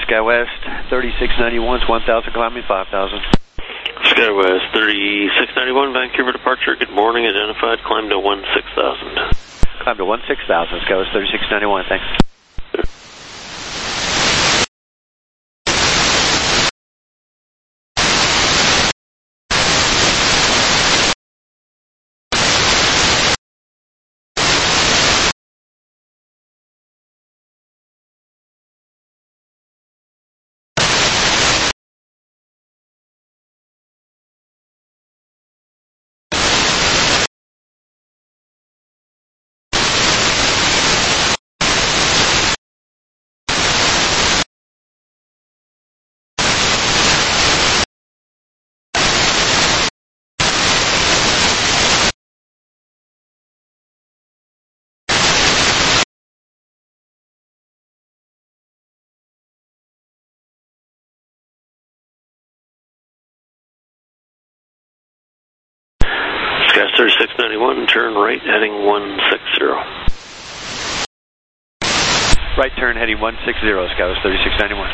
SkyWest 3691's 1000 climbing 5000. SkyWest 3691, Vancouver departure. Good morning, identified. Climb to 16,000. Climb to 16,000, SkyWest 3691, thanks. SkyWest 3691, turn right, heading 160. Right turn heading 160, SkyWest 3691.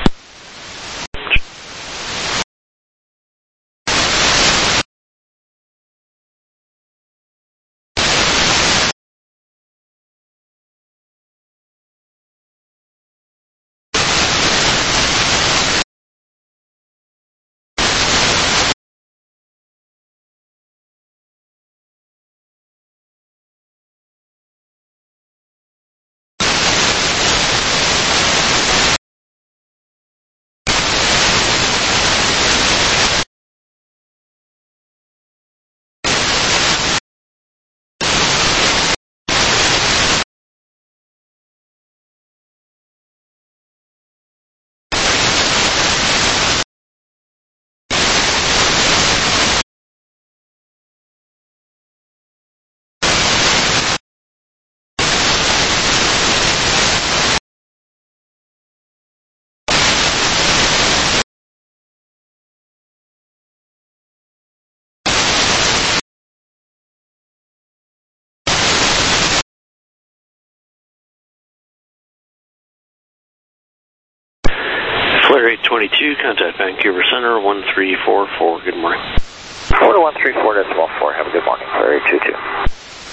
Flare 822, contact Vancouver Center, 1344. Good morning. Florida 134.4, have a good morning. Flare 822.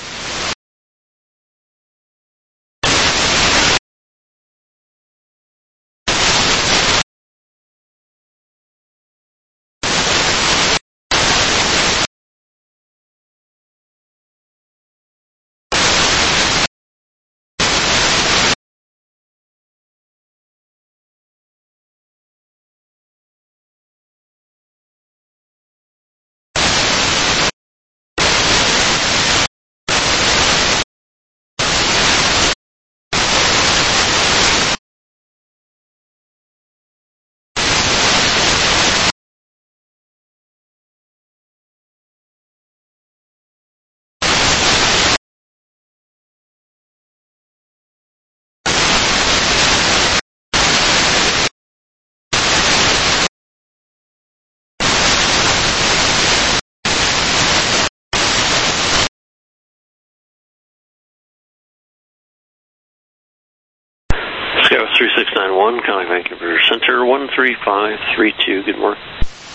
SkyWest 3691, contact Vancouver Center, 13532. Good morning.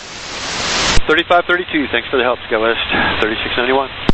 3532, thanks for the help, SkyWest 3691.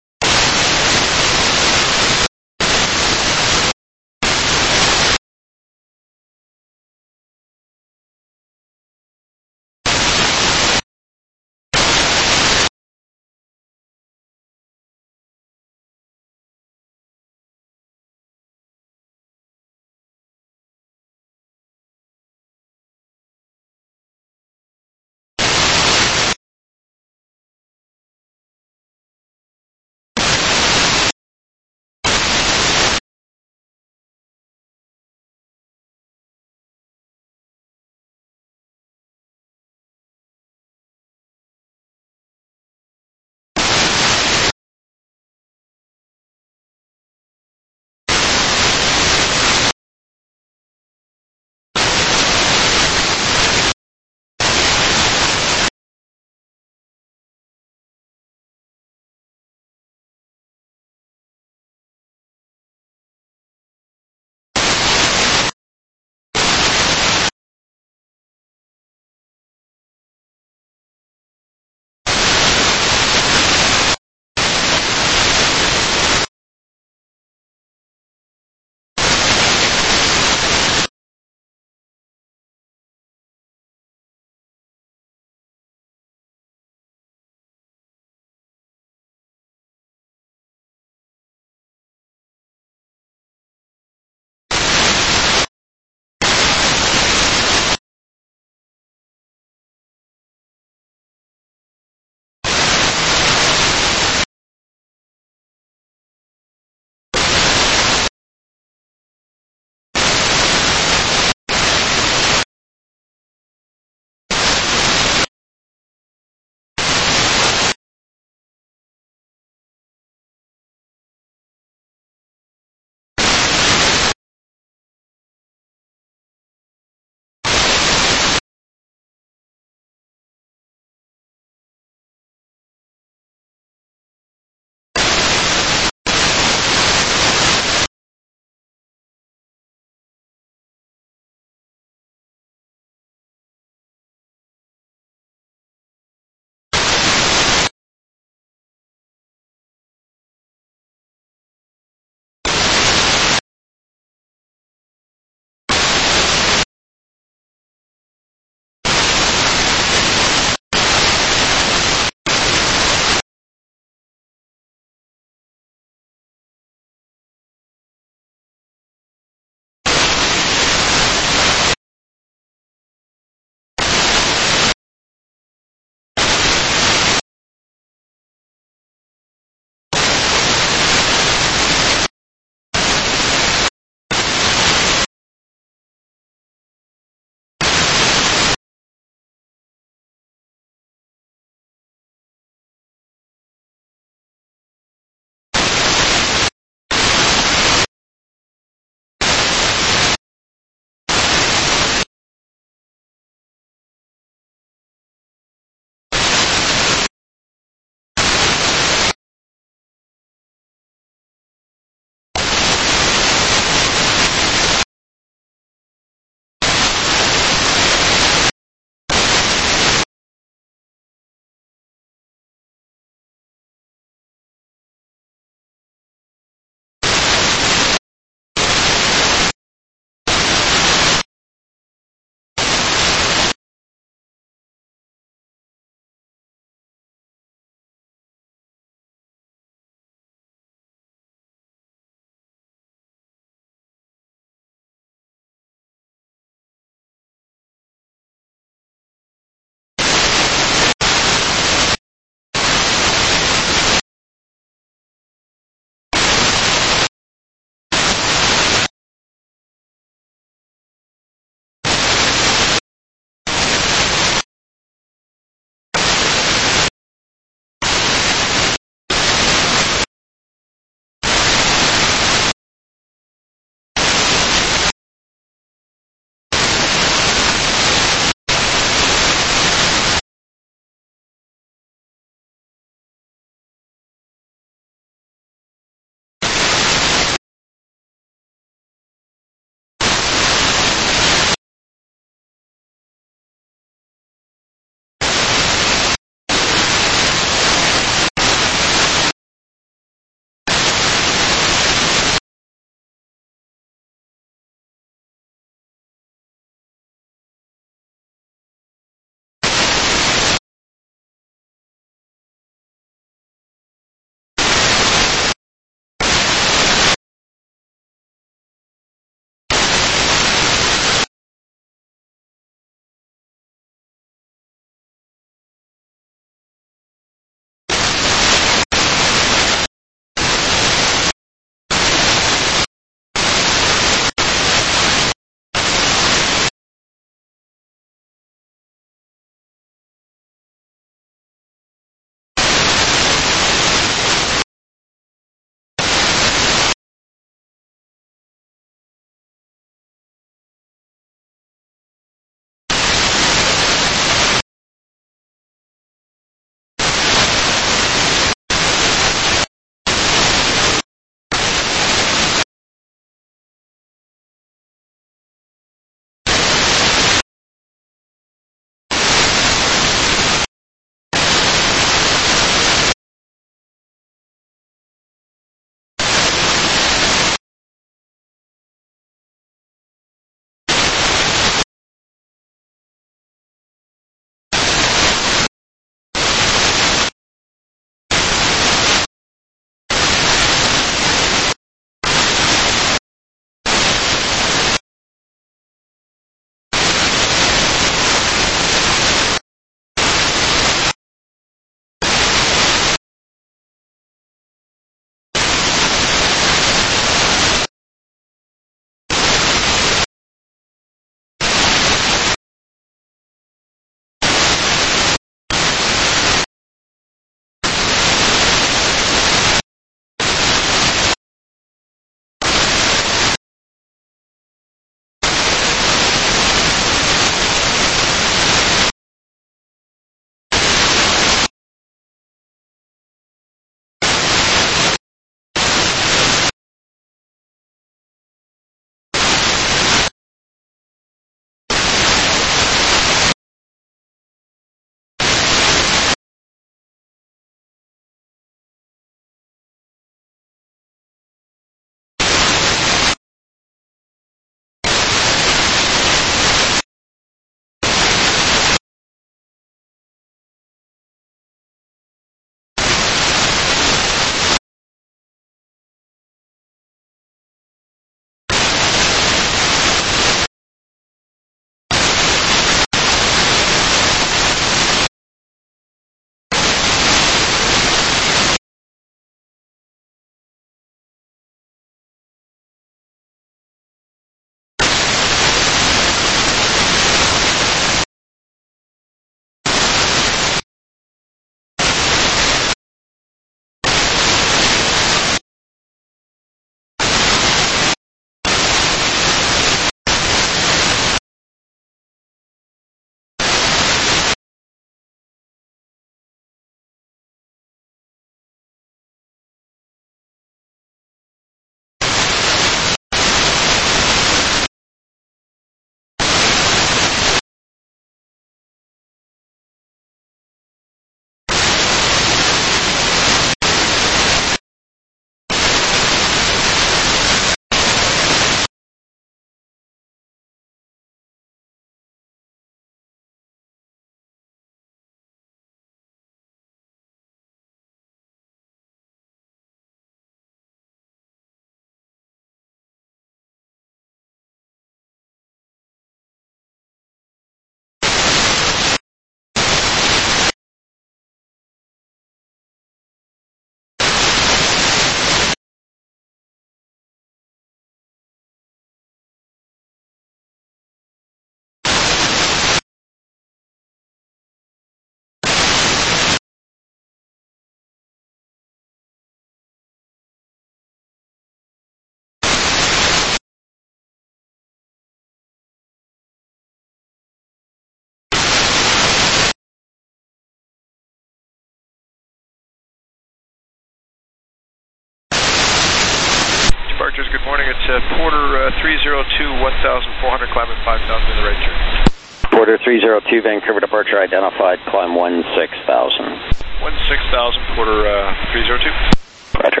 Vectors, good morning. It's Porter 302, 1,400, climb at 5,000 in the right turn. Porter 302, Vancouver departure identified, climb 16,000. 16,000, Porter 302. Roger.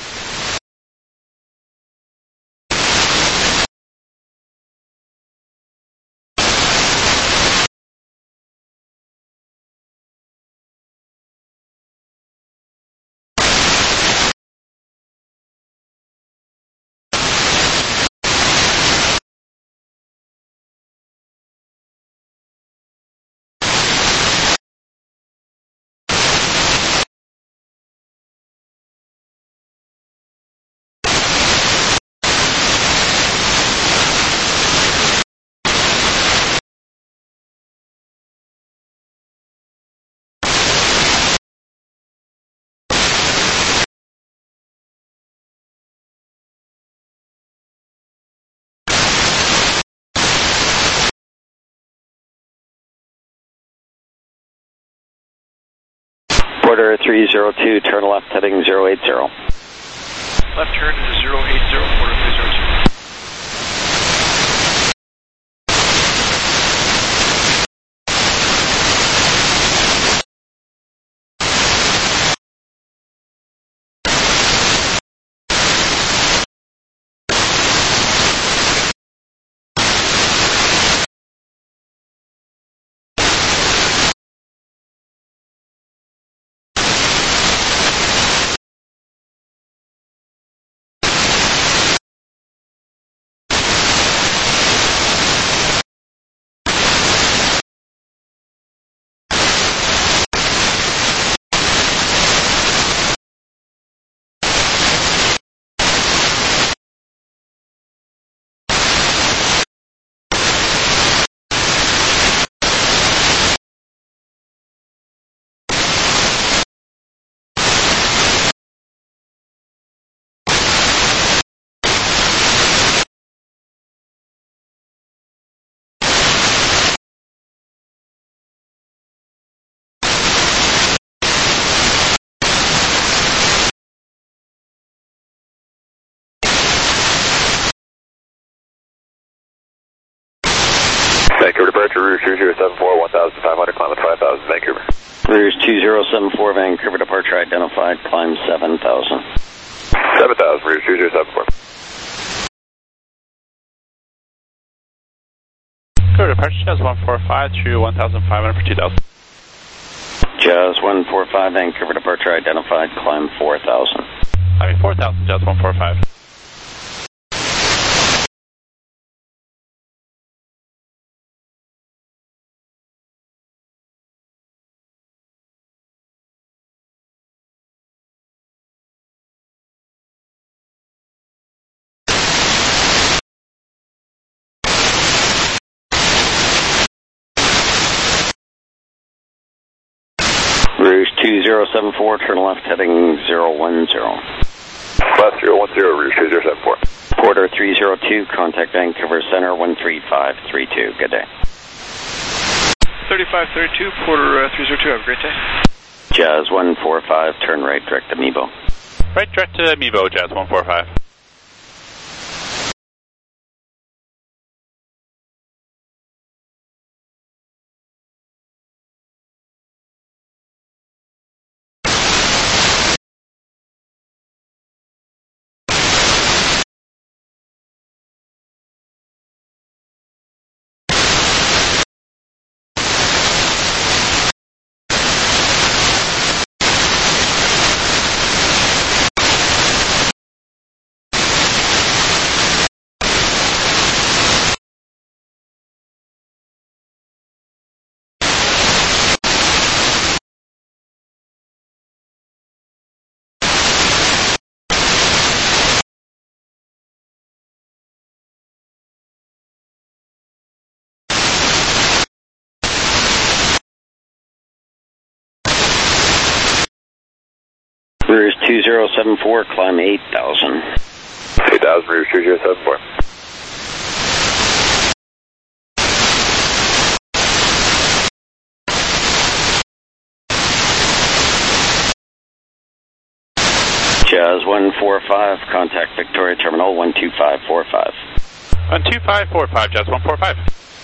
Porter 302, turn left heading 080. Left turn is 080, Porter 302. Vancouver departure, Rouge 2074, 1,500, climb at 5,000, Vancouver. Rouge 2074, Vancouver departure identified, climb 7,000. 7,000, Rouge 2074. Vancouver departure, Jazz 145 through 1,500 for 2,000. Jazz 145, Vancouver departure identified, climb 4,000. Climbing 4,000, Jazz 145. Rouge 2074, turn left heading 010. Left 010, Rouge 2074. Porter 302, contact Vancouver Center 13532. Good day. 3532, Porter 302, have a great day. Jazz 145, turn right direct to Mebo. Right direct to Mebo, Jazz 145. Rouge 2074, climb 8,000. 8,000, Rouge 2074. Jazz 145, contact Victoria Terminal 12545. 12545, Jazz 145.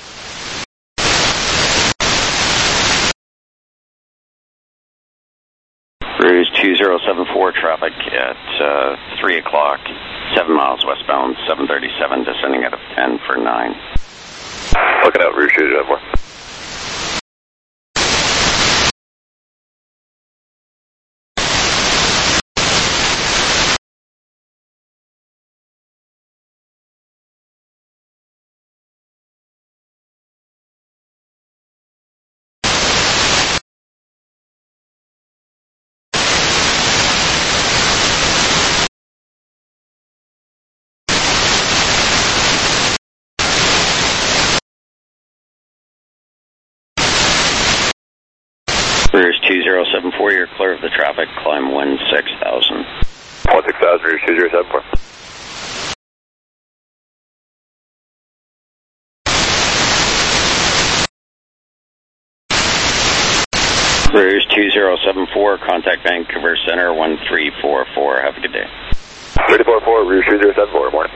Cruise 2074, traffic at 3 o'clock, 7 miles westbound, 737, descending out of 10 for 9. Looking out, Rouge 274. Cruise 2074, you're clear of the traffic, climb 16,000. 16,000, Rouge 2074. Cruise 2074, contact Vancouver Center 1344. Have a good day. 344, Rouge 2074, morning.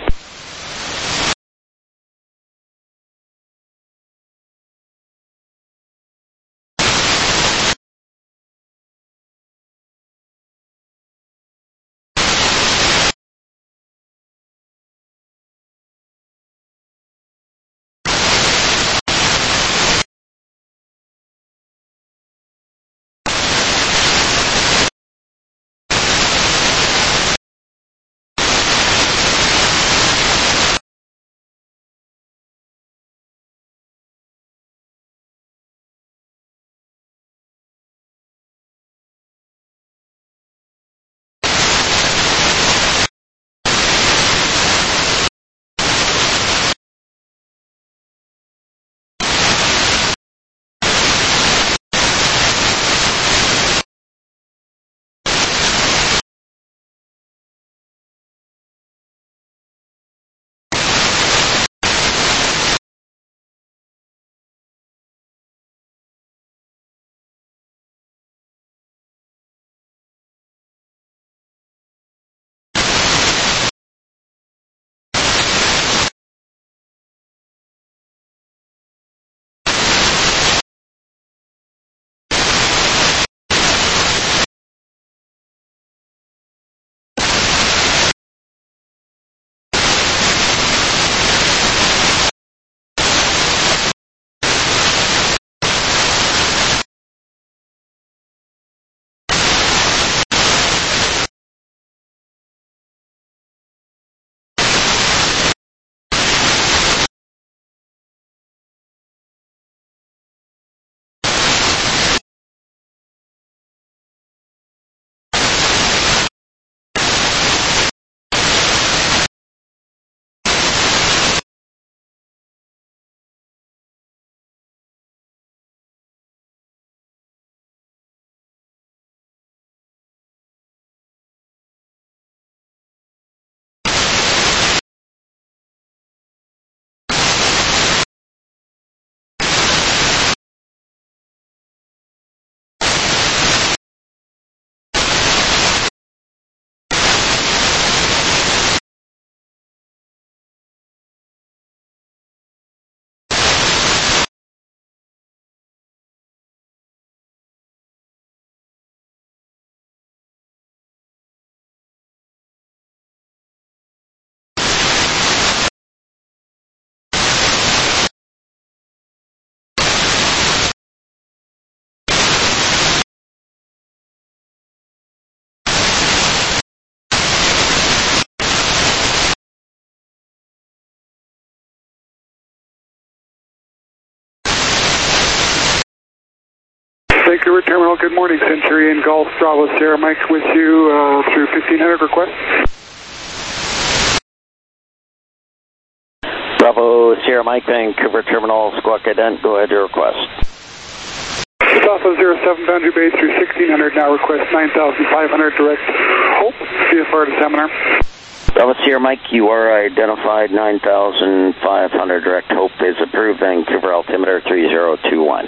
Vancouver Terminal, good morning. Centurion Golf Bravo Sierra Mike with you through 1500 request. Bravo Sierra Mike, Vancouver Terminal, Squawk Ident, go ahead, your request. South of 07 Boundary Bay through 1600, now request 9500 direct Hope, CFR to Seminar. Bravo Sierra Mike, you are identified, 9500 direct Hope is approved, Vancouver altimeter 3021.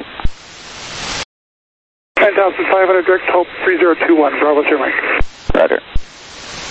9500 direct Hope 3021, Bravo Sierra Mike. Roger.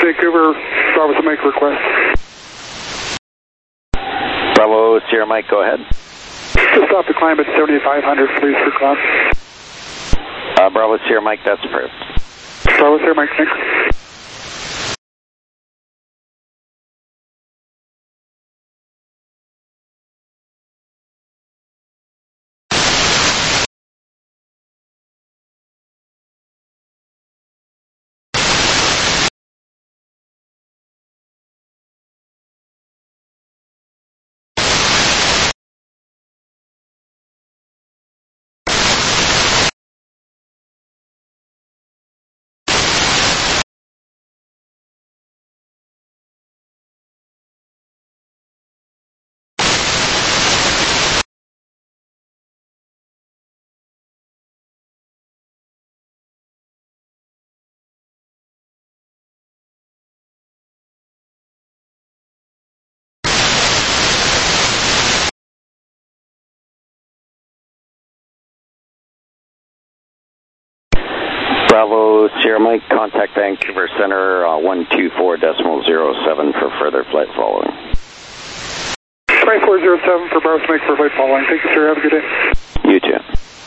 Vancouver, Bravo to make request. Bravo, Sierra Mike, go ahead. Just stop the climb at 7,500, please, for climb. Bravo, Sierra Mike, that's approved. Bravo, Sierra Mike, thanks. Bravo, Sierra Mike, contact Vancouver Center 124.07 for further flight following. 2407 for Bravo Mike for flight following. Thank you, sir. Have a good day. You too.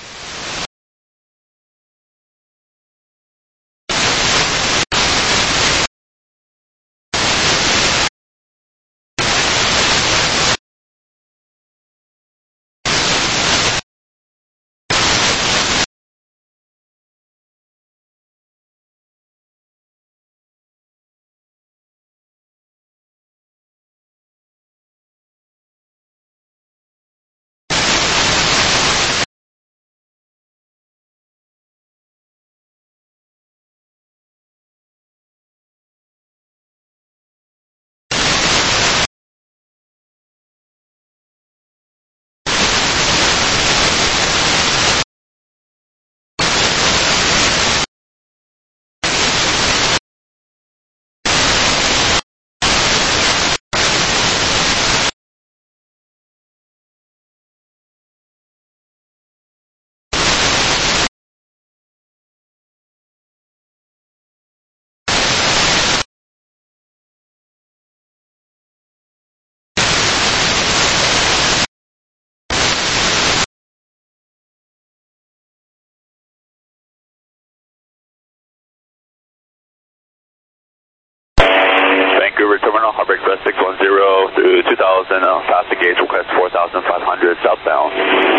Vancouver Terminal, Heartbreak Press 610 to 2000, fast gauge request 4,500 southbound.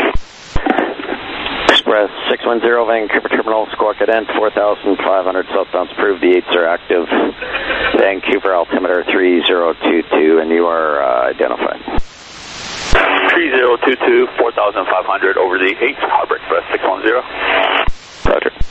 Express 610 Vancouver Terminal, squawk cadent 4,500 southbound approved. The 8s are active. Vancouver altimeter 3022, and you are identified. 3022, 4,500 over the 8, Heartbreak Press 610. Roger.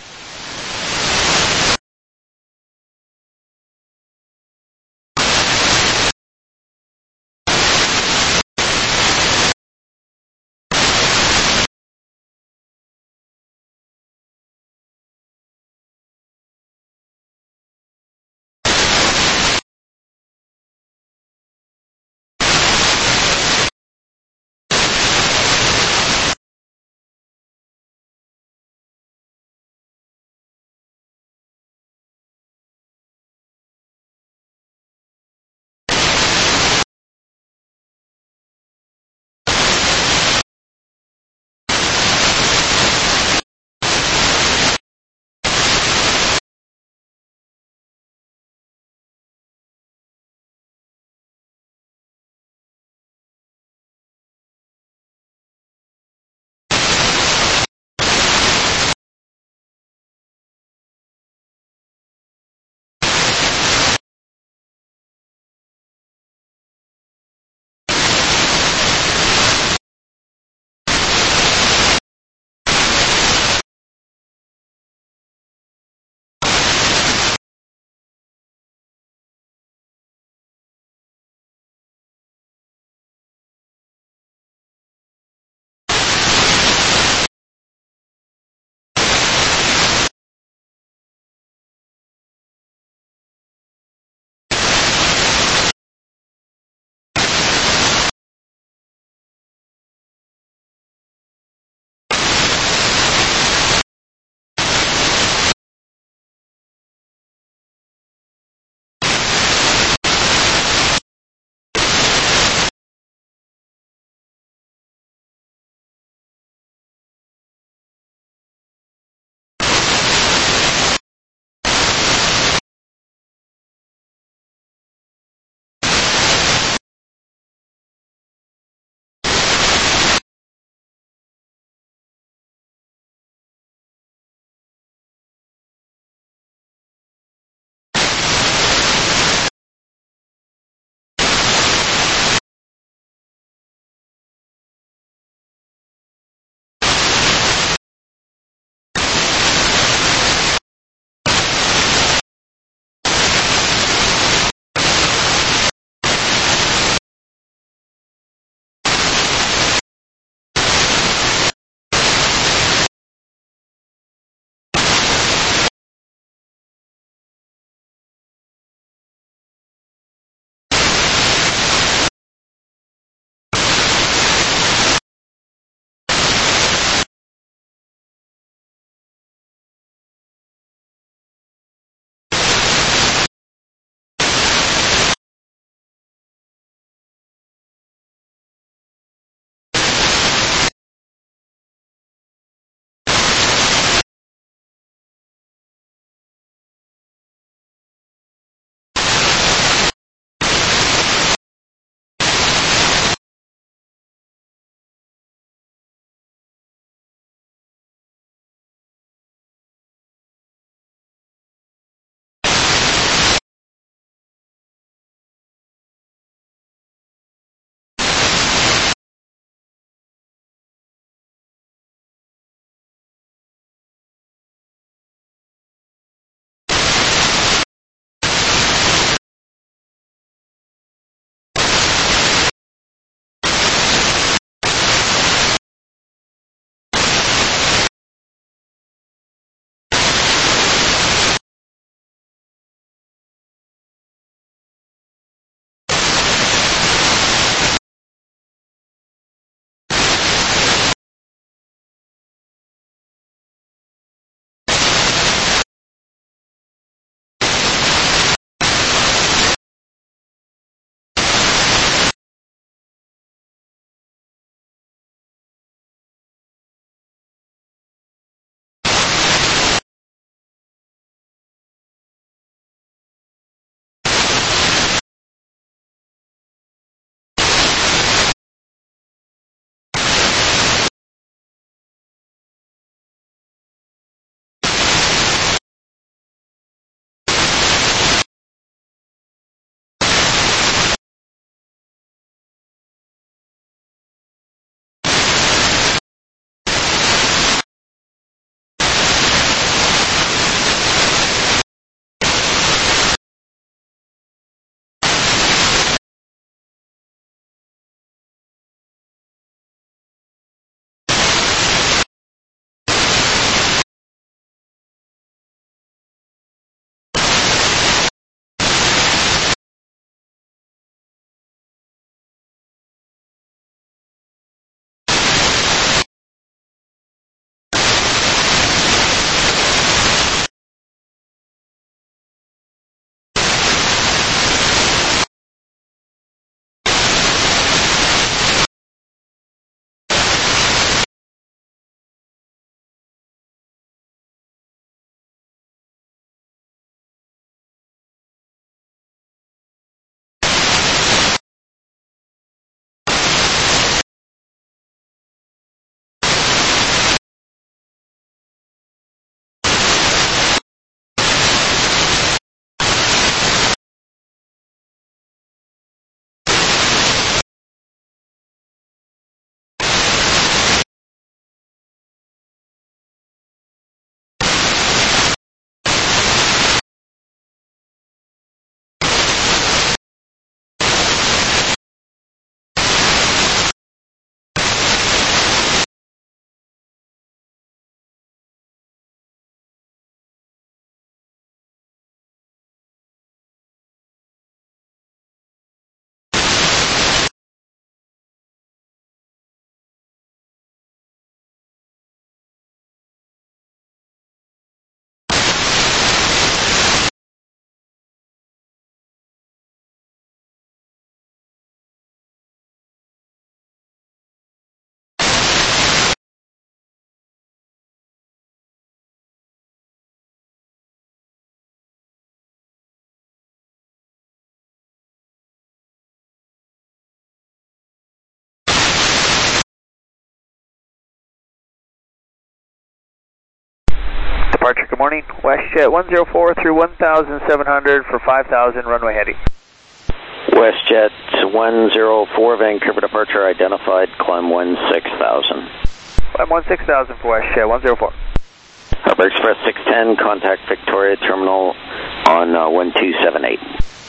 departure. Good morning. WestJet 104 through 1,700 for 5,000, runway heading. WestJet 104, Vancouver departure identified, climb 16,000. Climb 16,000 for WestJet 104. Harbor Express 610, contact Victoria Terminal on 1278.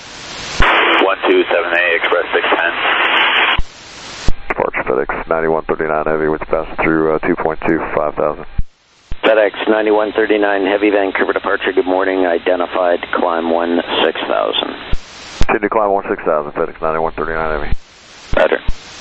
1278, Express 610. Departure FedEx 9139 Heavy, which passes through 2.2 for 5,000. FedEx 9139 Heavy, Vancouver departure, good morning, identified, climb 16,000. Continue to climb 16,000, FedEx 9139 Heavy. Roger.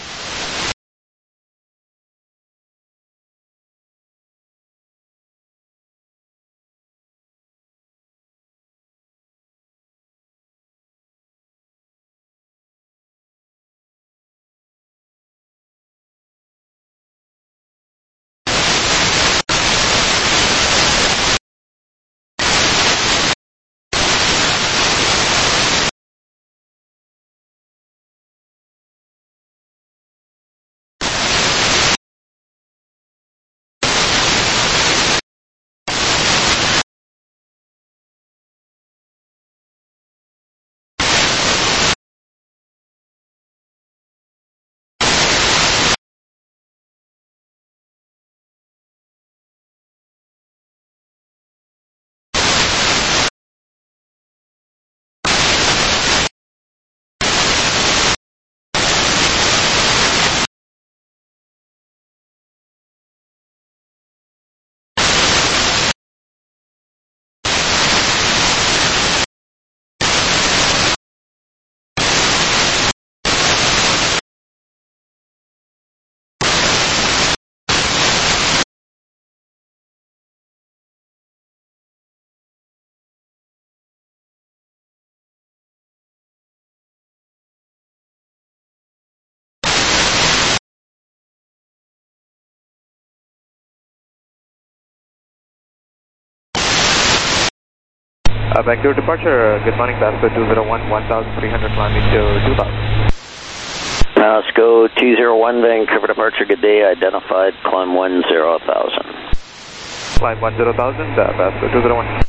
Vancouver departure, good morning, Pasco 201, 1,300, climbing to 2,000. Pasco 201, Vancouver departure, good day, identified, climb 10,000. Climb 10,000, Pasco 201.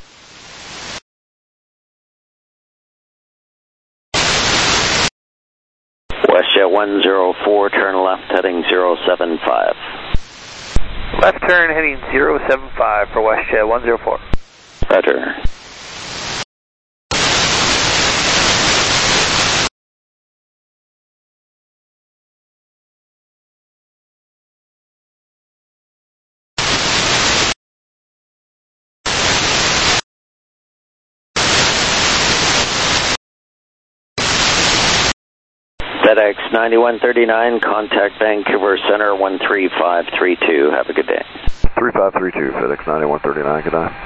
WestJet 104, turn left, heading 075. Left turn, heading 075 for WestJet 104. Roger. FedEx 9139, contact Vancouver Center 13532. Have a good day. 3532, FedEx 9139, good night.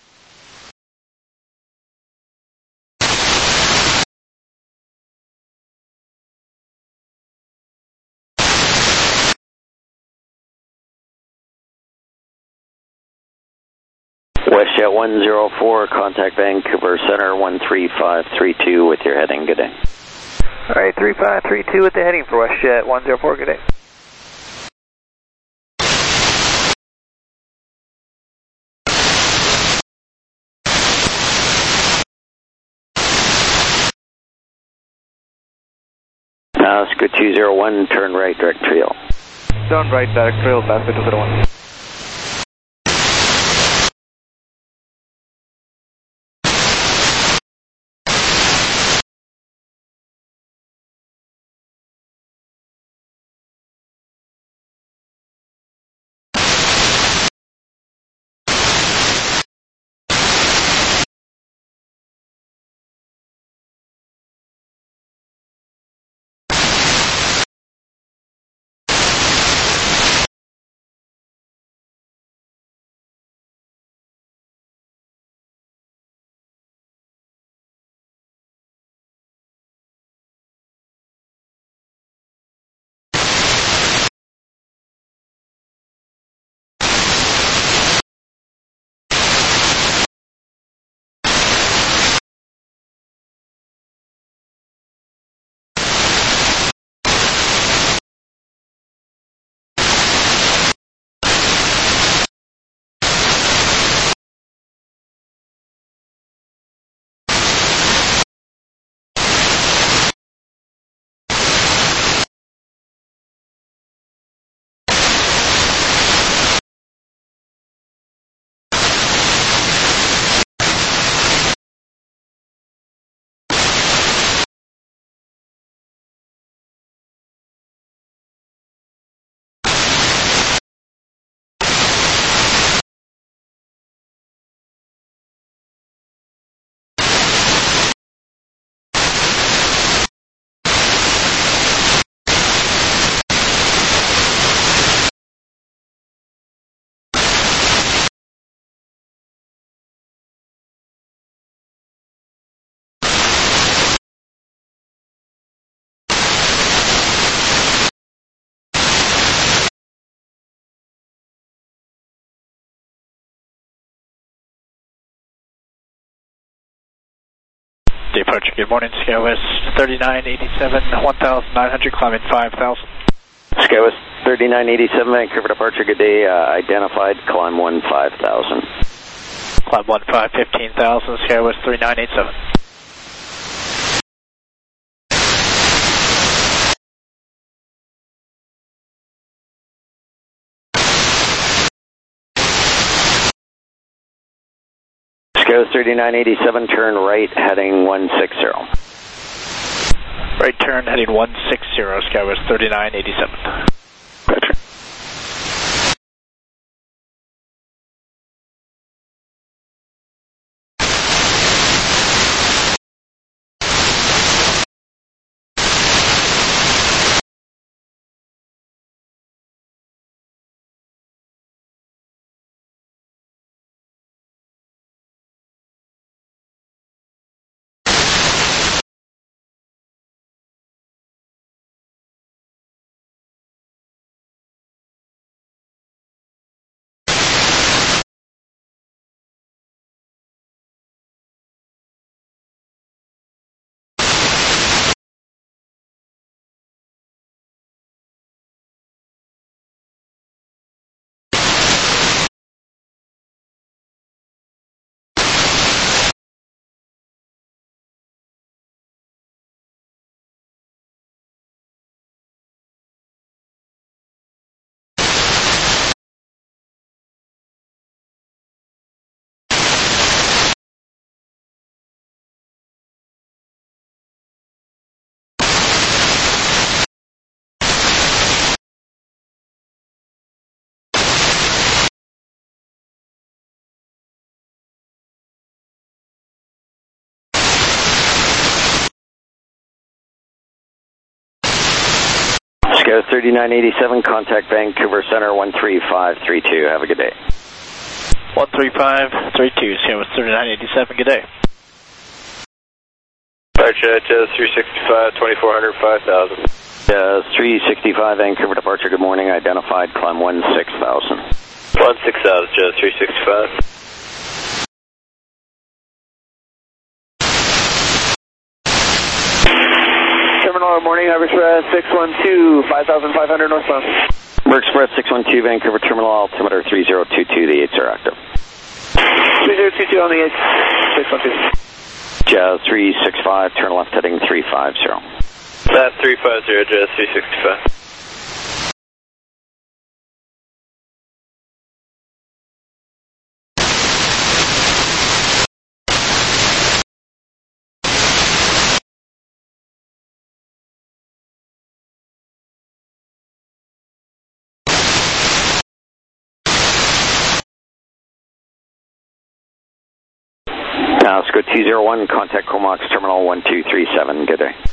WestJet 104, contact Vancouver Center 13532 with your heading. Good day. Alright, 3532 with the heading for WestJet 104, good day. Pasco 201, turn right, direct trail. Turn right, direct trail, Pasco 201. Departure, good morning, SkyWest 3987, 1900, climbing 5000. SkyWest 3987, Vancouver departure, good day, identified, climb 15,000. Climb 15,000, SkyWest 3987. SkyWest 3987, turn right, heading 160. Right turn, heading 160, SkyWest 3987. Gotcha. SkyWest 3987, contact Vancouver Center 13532. Have a good day. 13532, SkyWest 3987, good day. Departure, Jazz 365, 2400, 5000. Jazz 365, Vancouver departure, good morning, identified, climb 16,000. 16,000, Jazz 365. Terminal, morning, Harbor Express 612, 5,500 northbound. Harbor Express 612, Vancouver Terminal, altimeter 3022, the 8s are active. 3022 on the 8, 612. Jazz 365, turn left heading 350. That's 350, Jazz 365. Oscar 201, contact Comox Terminal 1237, good day.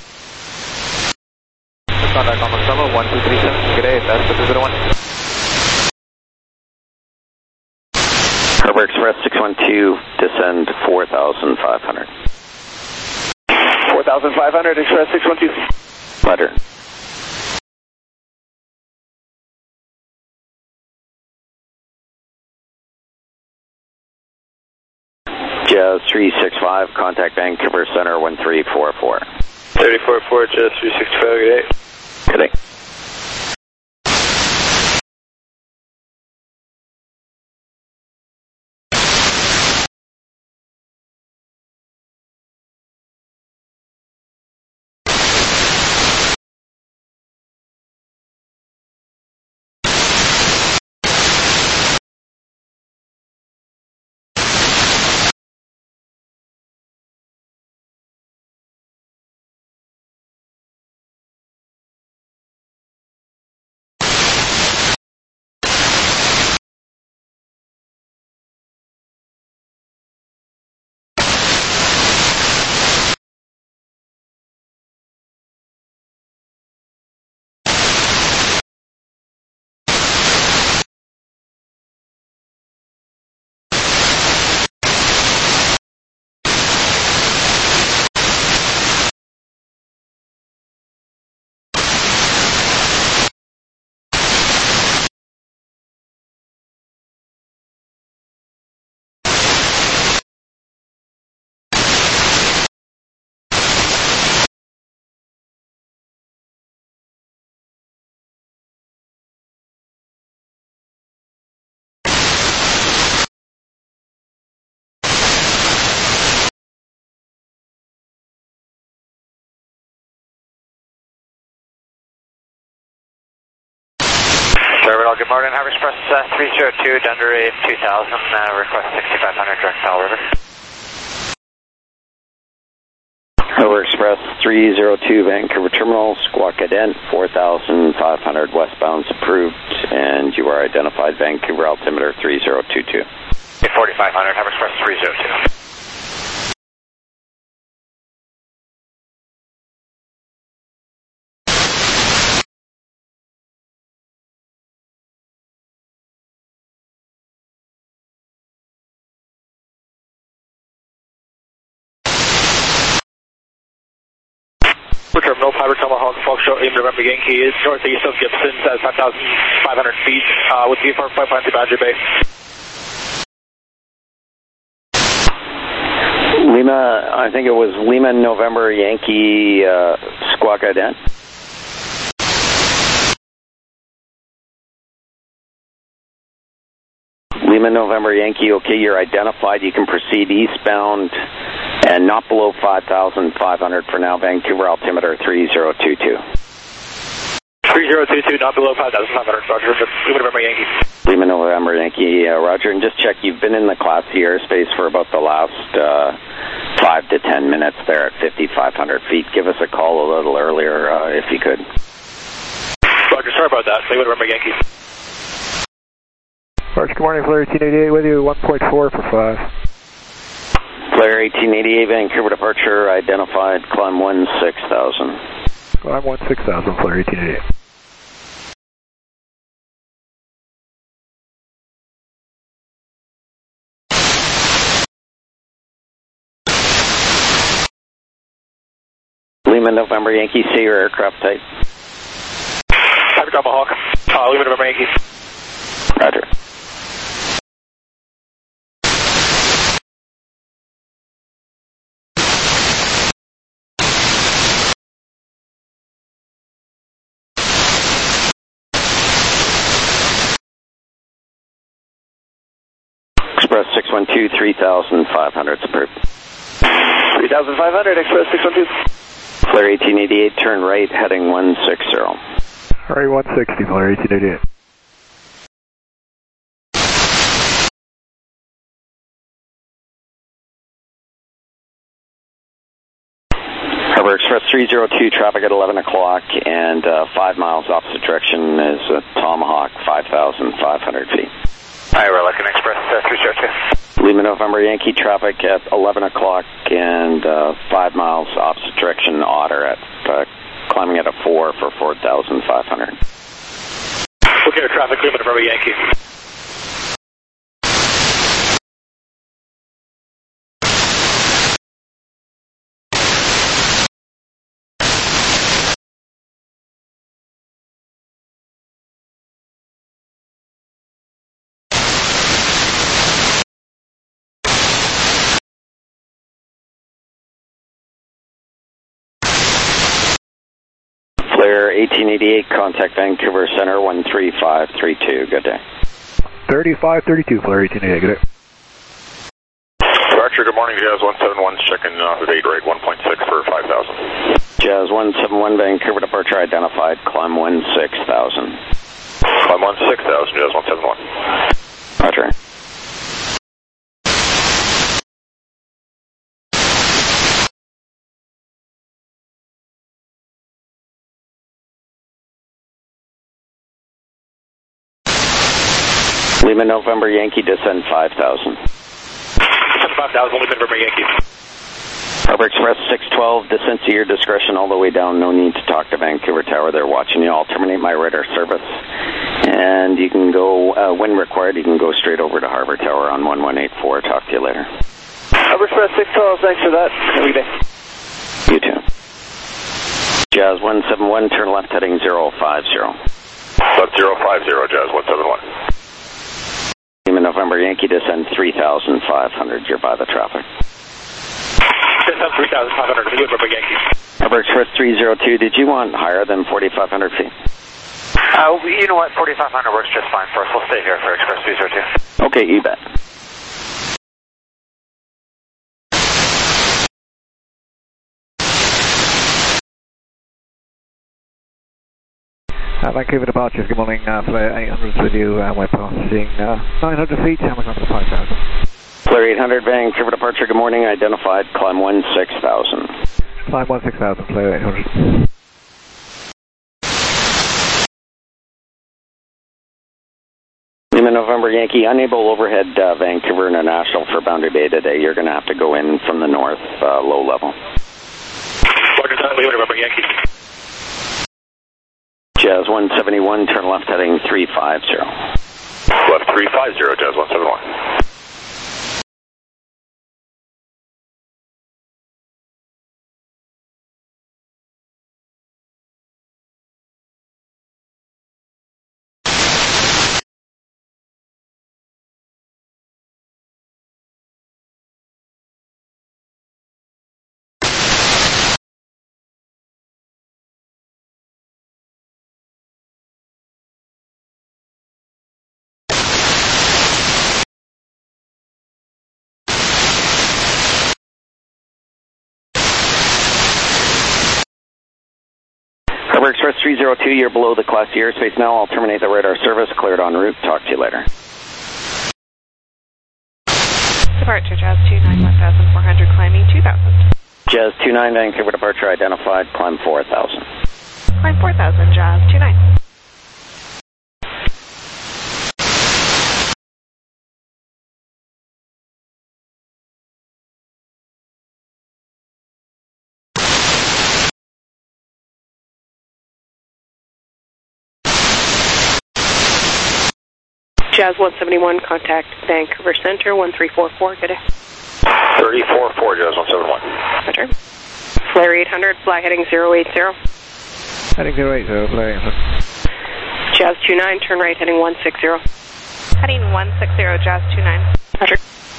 Contact Comox Terminal 1237, good day, that's the 201. Harbor Express 612, descend 4,500. 4,500, Express 612. Letter. Jazz 365, contact Vancouver Center 1344. 34-4, Jazz 365, good day. Good day. good morning, Harbor Express 302, Dunder Ave 2000, request 6500 direct Powell River. Harbor Express 302, Vancouver Terminal, Squawk Ident 4500 westbound's approved, and you are identified Vancouver altimeter 3022. 4500, Harbor Express 302. Terminal, Fiber Tomahawk, Foxtrot, aim November Yankee is northeast of Gibson at 5,500 feet with VFR 550 Boundary Bay. Lima, I think it was Lima November Yankee Squawk Ident. Lima November Yankee, okay, you're identified. You can proceed eastbound and not below 5,500 for now. Vancouver altimeter 3022. 3022, not below 5,500, Roger. Lima November Yankee. Lima November Yankee, Roger. And just check, you've been in the Class C airspace for about the last 5 to 10 minutes there at 5,500 feet. Give us a call a little earlier if you could. Roger, sorry about that. Lima November Yankee. Roger, good morning, Flare 1888 with you, 1.4 for 5. Flare 1888, Vancouver departure, identified, climb 16,000. Climb 16,000, Flare 1888. Lima November Yankee, say your aircraft type. Fiber Tomahawk, Lima November Yankee. Roger. Express 612, 3,500 approved. 3,500, Express 612. Flare 1888, turn right, heading 160. Alright, 160, Flare 1888. Harbor Express 302, traffic at 11 o'clock, and 5 miles opposite direction is Tomahawk, 5,500 feet. Iowa Lincoln Express 302. Lima November Yankee, traffic at 11 o'clock and 5 miles opposite direction, Otter at climbing at a 4 for 4,500. Okay, traffic, Lima November Yankee. Flare 1888, contact Vancouver Center 13532. Good day. 3532, Flare 1888. Good day. Roger, good morning, Jazz 171, checking the date rate 1.6 for 5,000. Jazz 171, Vancouver departure identified, climb 16,000. Climb 16,000, Jazz 171. Roger. Lima November Yankee, descend 5,000. Descend 5,000, Lima November Yankee. Harbor Express 612, descent to your discretion all the way down. No need to talk to Vancouver Tower. They're watching you. I'll terminate my radar service. And you can go, when required, you can go straight over to Harbor Tower on 1184. Talk to you later. Harbor Express 612, thanks for that. Have a good day. You too. Jazz 171, turn left heading 050. Left 050, Jazz 171. Lima November Yankee, descend 3,500. You're by the traffic. Descend 3,500, Lima November Yankee. Harbor Express 302, did you want higher than 4,500 feet? You know what, 4,500 works just fine for us. We'll stay here for Express 302. Okay, you bet. Vancouver departures, good morning, Flare 800 with you, we're passing 900 feet, and we're going to 5,000. Flare 800, Vancouver departure, good morning, identified, climb 16,000. Climb 16,000, Flare 800. Lima November Yankee, unable overhead Vancouver International for Boundary Bay today. You're going to have to go in from the north, low level. Lima November Yankee. Jazz 171, turn left heading 350. Left 350, Jazz 171. Harbor Express 302, you're below the Class C airspace now. I'll terminate the radar service. Cleared en route. Talk to you later. Departure, Jazz 29, 1,400, climbing 2,000. Jazz 29, Vancouver departure identified, climb 4,000. Climb 4,000, Jazz 29. Jazz 171, contact Vancouver Center, 1344, good day. 344, Jazz 171. Roger. Flare 800, fly heading 080. Heading 080, Flare 800. Jazz 29, turn right heading 160. Heading 160, Jazz 29. Roger.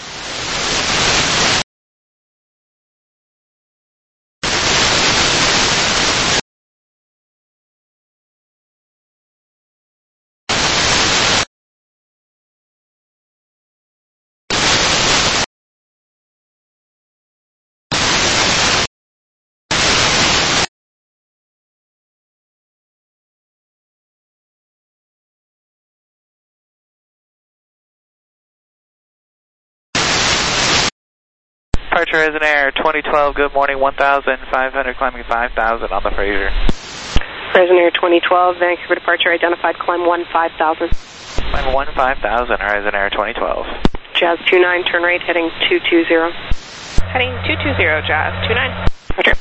Departure is an air 2012, good morning, 1,500, climbing 5,000 on the Fraser. Horizon Air 2012, Vancouver departure identified, climb 15,000. Climb 15,000, Horizon Air 2012. Jazz 29, turn right heading 220. Heading 220, Jazz 29. Roger.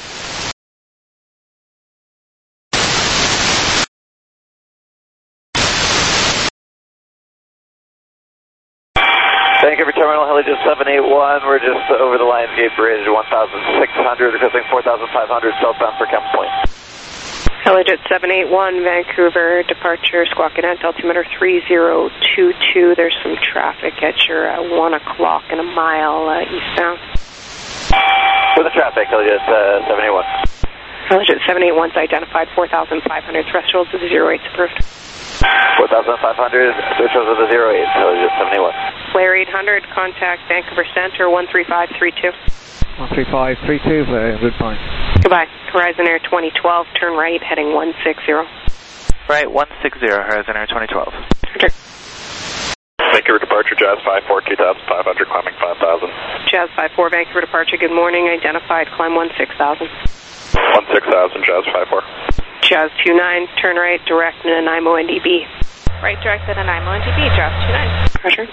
Vancouver Terminal, Helijet 781, we're just over the Lionsgate Bridge, 1,600, requesting 4,500, southbound for Camp Point. Helijet 781, Vancouver, departure, squawk at altimeter 3022. There's some traffic at your 1 o'clock and a mile eastbound. For the traffic, Helijet 781. Helijet 781's identified, 4,500, thresholds of the 08's approved. 4,500, thresholds of the 08, Helijet 781. Flare 800, contact Vancouver Center, 13532. 13532, Flare 800, fine. Goodbye. Horizon Air 2012, turn right, heading 160. Right, 160, Horizon Air 2012. Roger. Vancouver departure, Jazz 54, 2,500, climbing 5,000. Jazz 54, Vancouver departure, good morning, identified, climb 16,000. 16,000, Jazz 54. Jazz 29, turn right, direct Nanaimo NDB. Right, direct Nanaimo NDB, Jazz 29. Roger.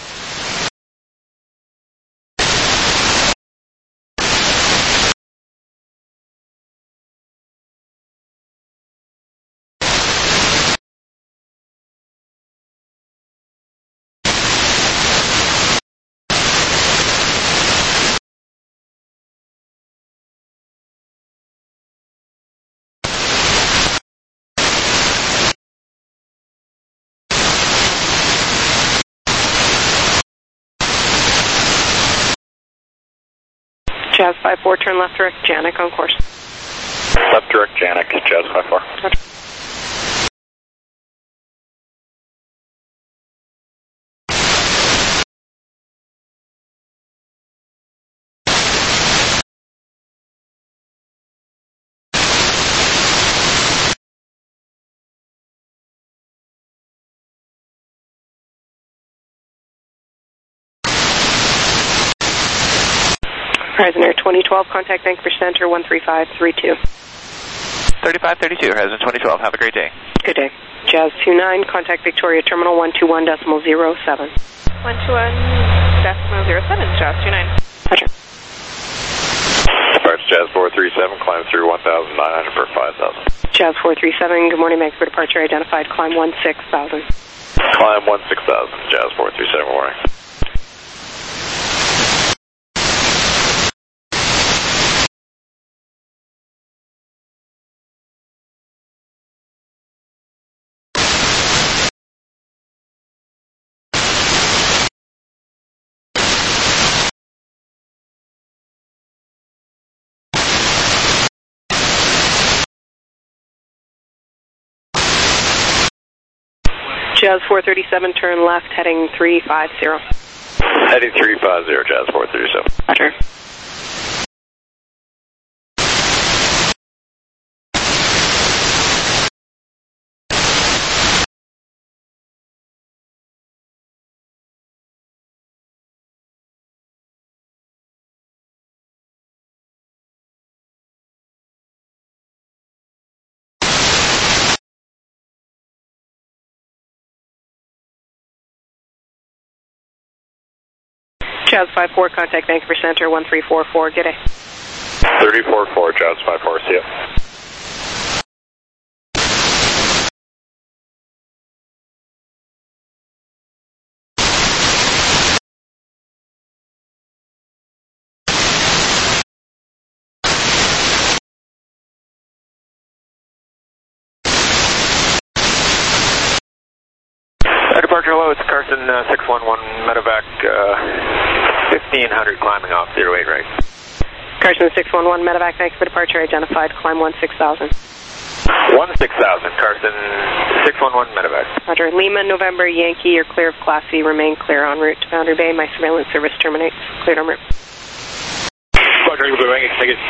Jazz 54, turn left direct Janik on course. Left direct Janik, Jazz 54. Roger. Horizon Air 2012, contact Vancouver Center 13532. 3532, Horizon 2012. Have a great day. Good day. Jazz 29, contact Victoria Terminal 121.07. 121.07, Jazz 29. Roger. Departure Jazz 437, climb through 1,900 for 5,000. Jazz 437, good morning, Vancouver departure identified, climb 16,000. Climb 16,000, Jazz 437, warning. Jazz 437, turn left, heading 350. Heading 350, Jazz 437. Roger. Jazz 54, contact Vancouver Center 1344. Good day. 344, Jazz 54, see you. Departure, hello, it's Carson 611 Medevac 1500 climbing off 08 right. Carson 611 Medevac, Vancouver departure identified, climb 16,000. 16,000, Carson 611 Medevac. Roger. Lima, November, Yankee, you're clear of Class C, remain clear en route to Boundary Bay. My surveillance service terminates. Cleared en route. Roger, you're good, take it.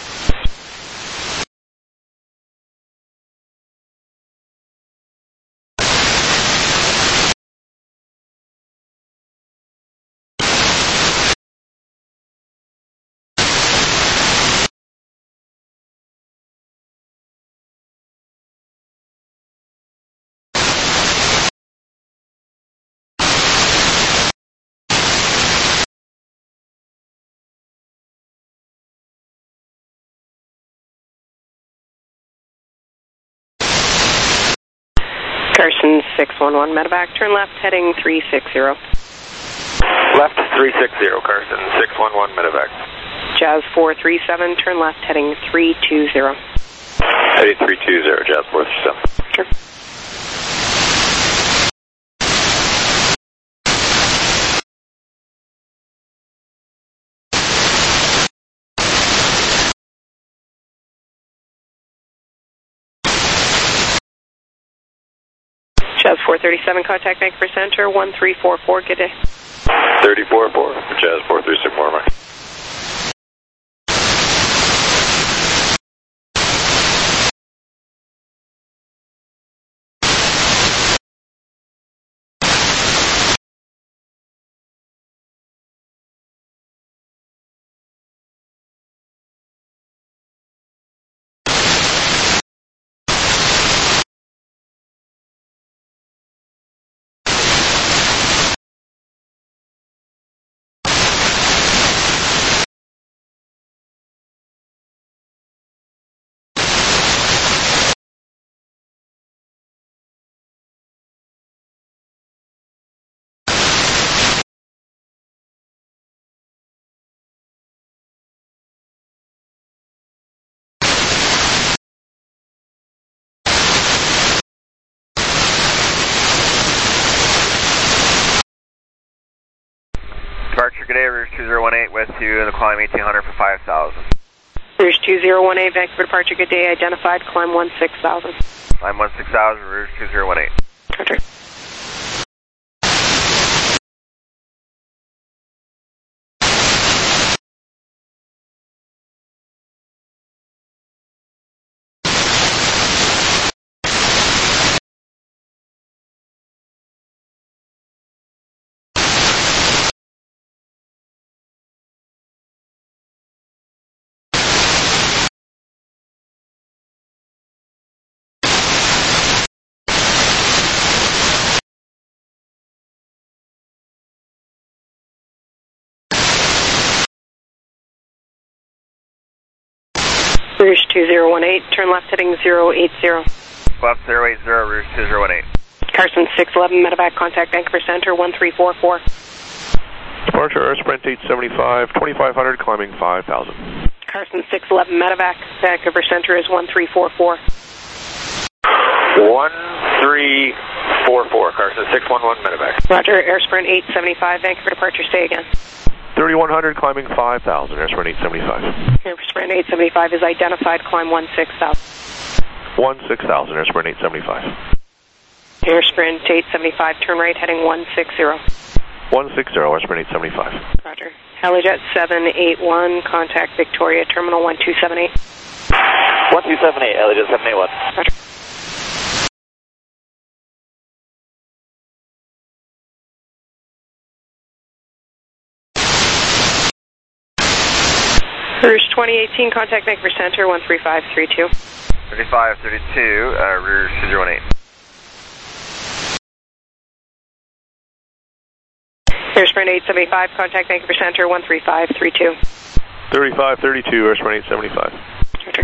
Carson 611 Medevac, turn left, heading 360. Left 360, Carson 611 Medevac. Jazz 437, turn left, heading 320. Heading 320, Jazz 437. Sure. Jazz 437, contact Vancouver Center 1344. Good day. 344, Jazz 437, warmer. Departure, good day, Rouge 2018, west to the climb 1800 for 5,000. Rouge 2018, Vancouver departure, good day, identified, climb 16,000. Climb 16,000, Rouge 2018. Roger. Rouge 2018, turn left heading 080. Left 080, Rouge 2018. Carson 611, medevac, contact Vancouver Center 1344. Departure Air Sprint 875, 2500, climbing 5000. Carson 611, medevac, Vancouver Center is 1344. 1344, Carson 611, medevac. Roger, Air Sprint 875, Vancouver departure, stay again. 3100, climbing 5000, Air Sprint 875. Air Sprint 875 is identified, climb 16,000. 16,000, Air Sprint 875. Air Sprint 875, turn right heading 160. 160, Air Sprint 875. Roger. Helijet 781, contact Victoria Terminal 1278. 1278, Helijet 781. Roger. Rouge 2018, contact Vancouver Center 13532. 3532, Rouge 2018. Air Sprint 875, contact Vancouver Center 13532. 3532, Air Sprint 875. Roger.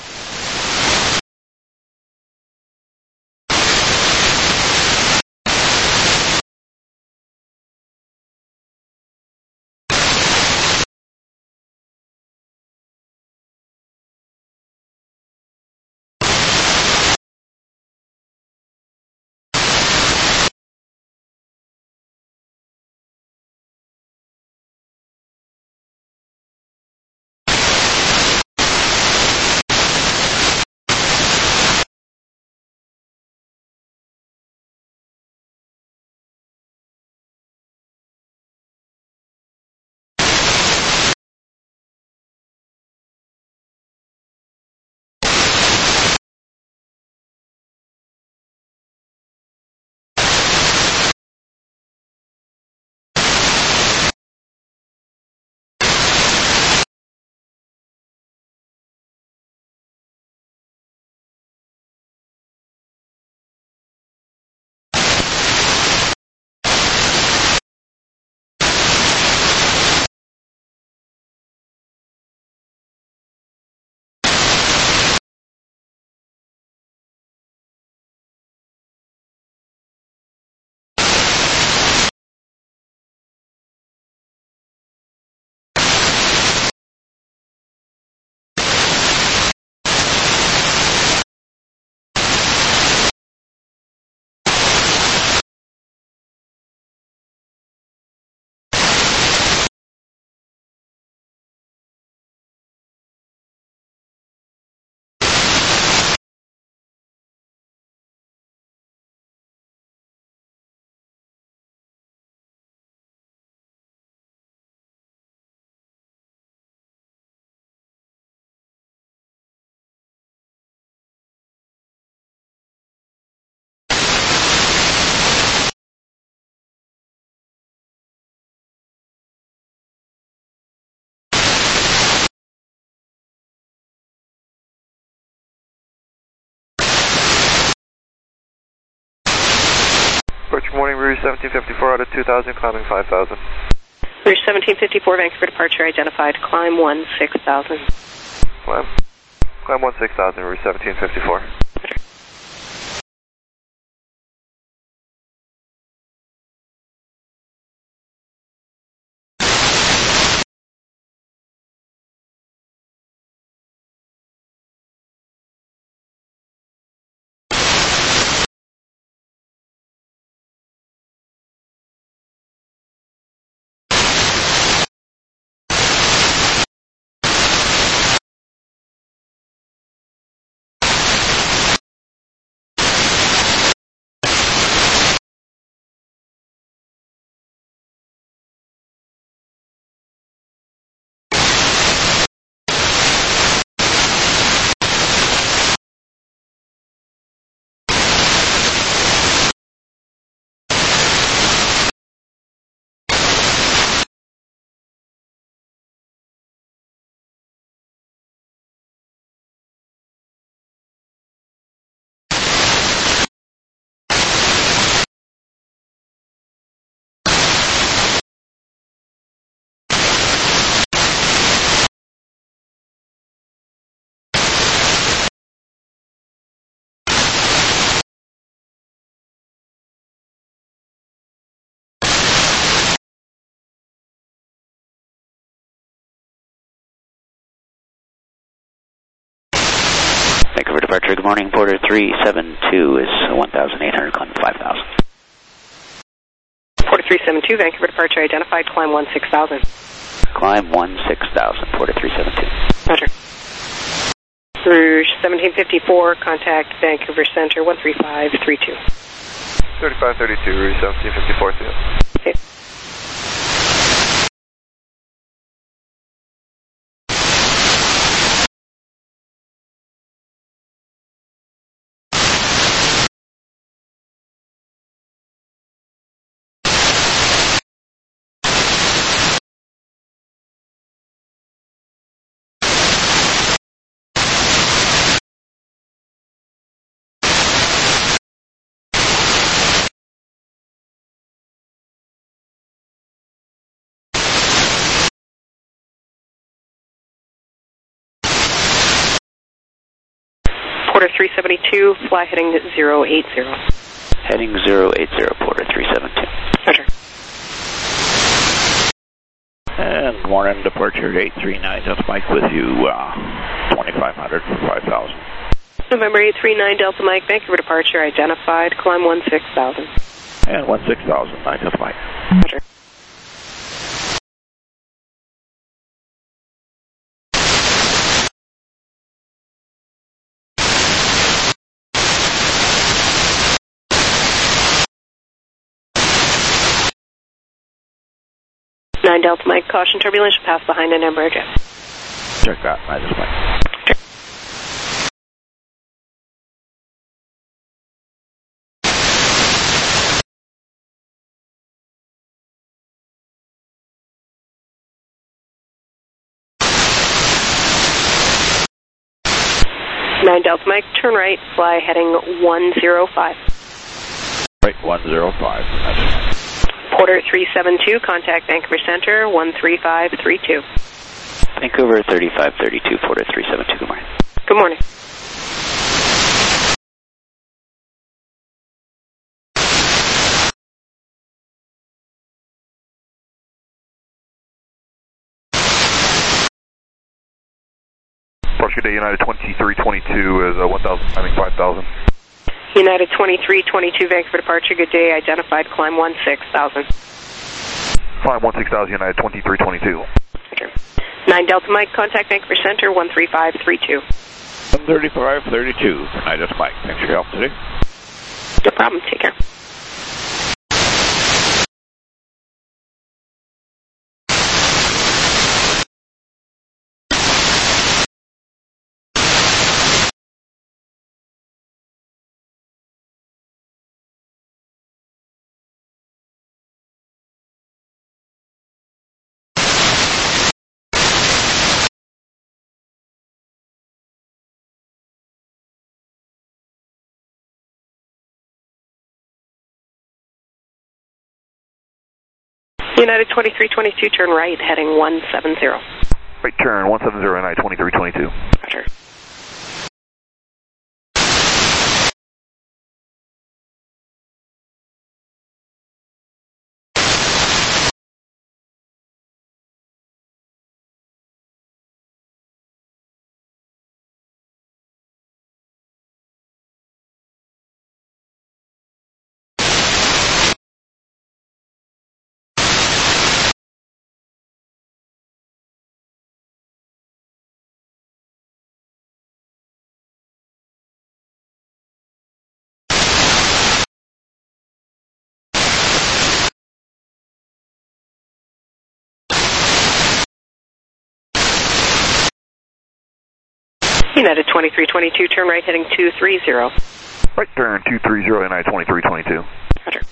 Good morning, Rouge 1754 out of 2000, climbing 5000. Rouge 1754, Vancouver departure identified, climb 16,000. Climb 16,000, Rouge 1754. Vancouver departure, good morning. Porter 372 is 1,800, climb 5,000. Porter 372, Vancouver departure identified, climb 16,000. Climb 16,000, Porter 372. Roger. Rouge 1754, contact Vancouver Center 13532. 3532, Rouge 1754, see you. Okay. Porter 372, fly heading 080. Heading 080, Porter 372. Roger. And good morning, departure 839, Delta Mike with you, 2,500 for 5,000. November 839, Delta Mike, Vancouver departure identified, climb 16,000. And 16,000, 9 Delta Mike. Roger. Nine Delta Mike, caution turbulence, pass behind an Embraer jet. Check that, 9 Delta Mike. Okay. Nine Delta Mike, turn right, fly heading 105. Right, 105, 9 Delta Mike. Porter 372, contact Vancouver Center 13532. Vancouver 3532, Porter 372, good morning. Good morning. Good day, United 2322 is 1,000, I mean 5,000. United 2322, Vancouver departure, good day, identified, climb 16,000. Climb 16,000, United 2322. Okay. 9 Delta Mike, contact Vancouver Center 13532. 13532, 9 Delta Mike. Thanks for your help today. No problem, take care. United 2322, turn right, heading 170. Right turn, 170, United 2322. Roger. United 2322, turn right, heading 230. Right turn, 230, United 2322. Roger.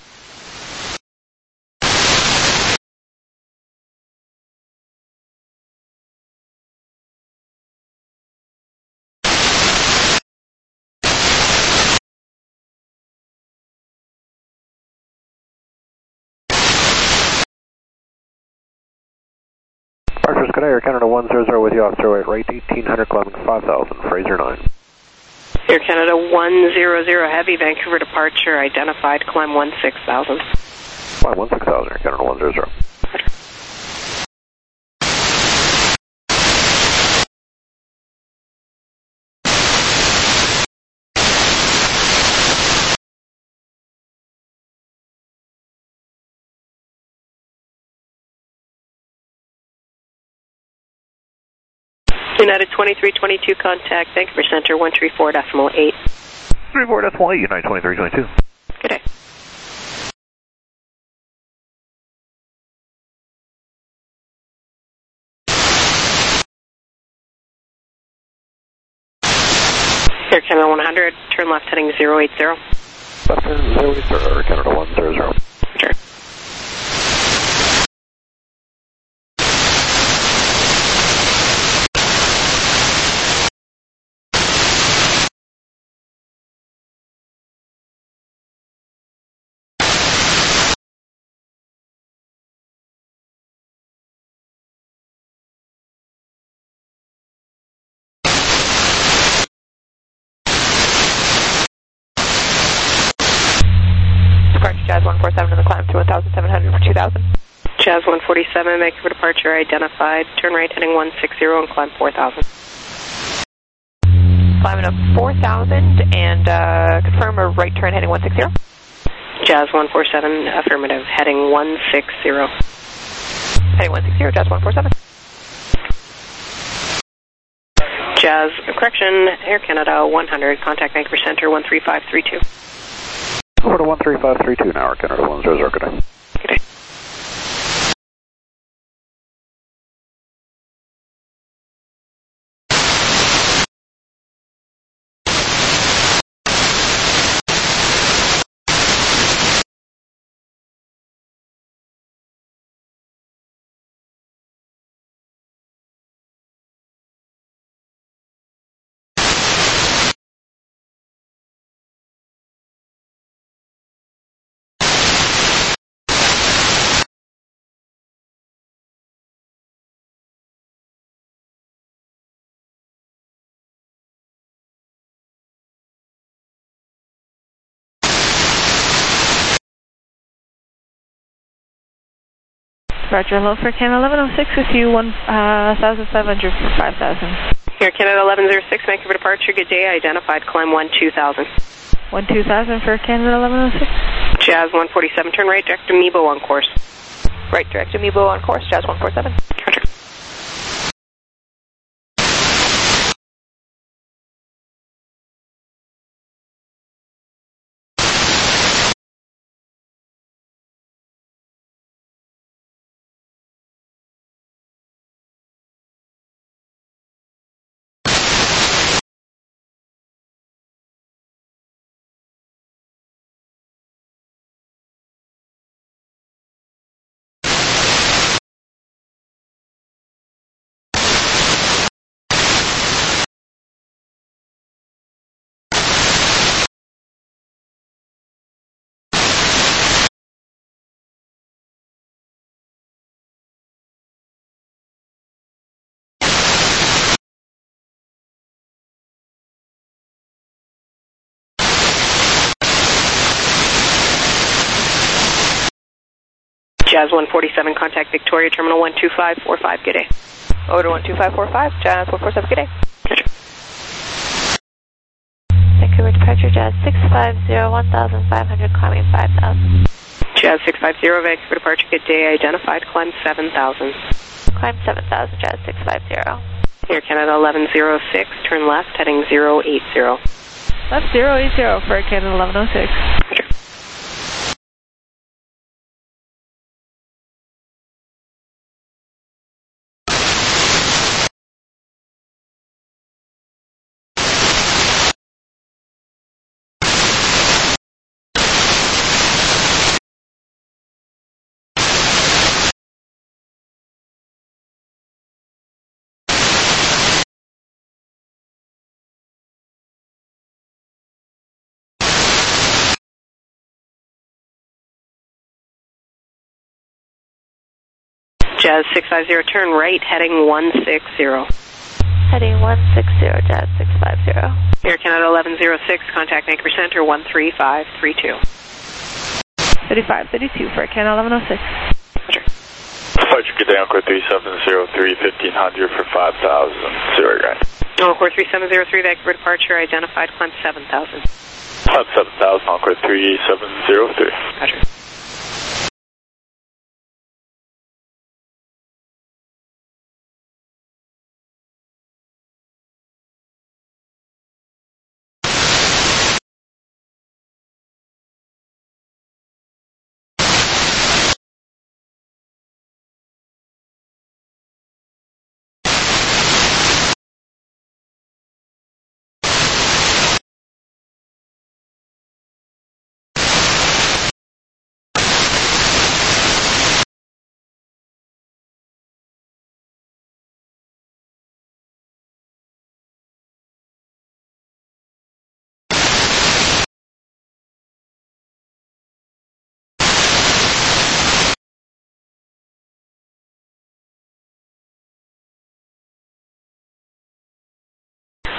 Archers, good day, Air Canada 100 with you off through right 1800, climbing 5,000, Fraser 9. Air Canada 100 heavy, Vancouver departure identified, climb 16,000. Climb 16,000, Air Canada 100. United 2322, contact Vancouver Center 134.8. 34.8, United 2322. Good day. Air Canada 100, turn left heading 080. Left turn 080, Air Canada 100. Sure. Jazz 147 in the climb to 1,700 for 2,000. Jazz 147, Vancouver departure identified. Turn right heading 160 and climb 4,000. Climbing up 4,000 and confirm a right turn heading 160. Jazz 147, affirmative, heading 160. Heading 160, Jazz 147. Jazz, correction, Air Canada 100, contact Vancouver Center 13532. Over to 13532 now, Air Canada 100, good day. Good day. Roger, hello for Canada 1106 with you, 1,500 for 5,000. Air Canada 1106, Vancouver departure, good day, identified, climb 12,000. 12,000 for Canada 1106. Jazz 147, turn right, direct to Mebo on course. Right, direct to Mebo on course, Jazz 147. Roger. Jazz 147, contact Victoria Terminal 12545, good day. Over to 12545, Jazz 147, good day. Vancouver departure, Jazz 650, 1,500, climbing 5,000. Jazz 650, Vancouver departure, good day, identified, climb 7,000. Climb 7,000, Jazz 650. Air Canada 1106, turn left, heading 080. Left 080 for Canada 1106. Roger. Jazz 650, turn right, heading 160. Heading 160, Jazz 650. Air Canada 1106, contact Vancouver Center 13532. 3532 for Canada 1106. Roger. Departure, good day, Encore 3703, 1,500 for 5,000, zero grand. Encore 3703, Vancouver departure, identified, climb 7,000. Climb 7,000, Encore 3703. Roger.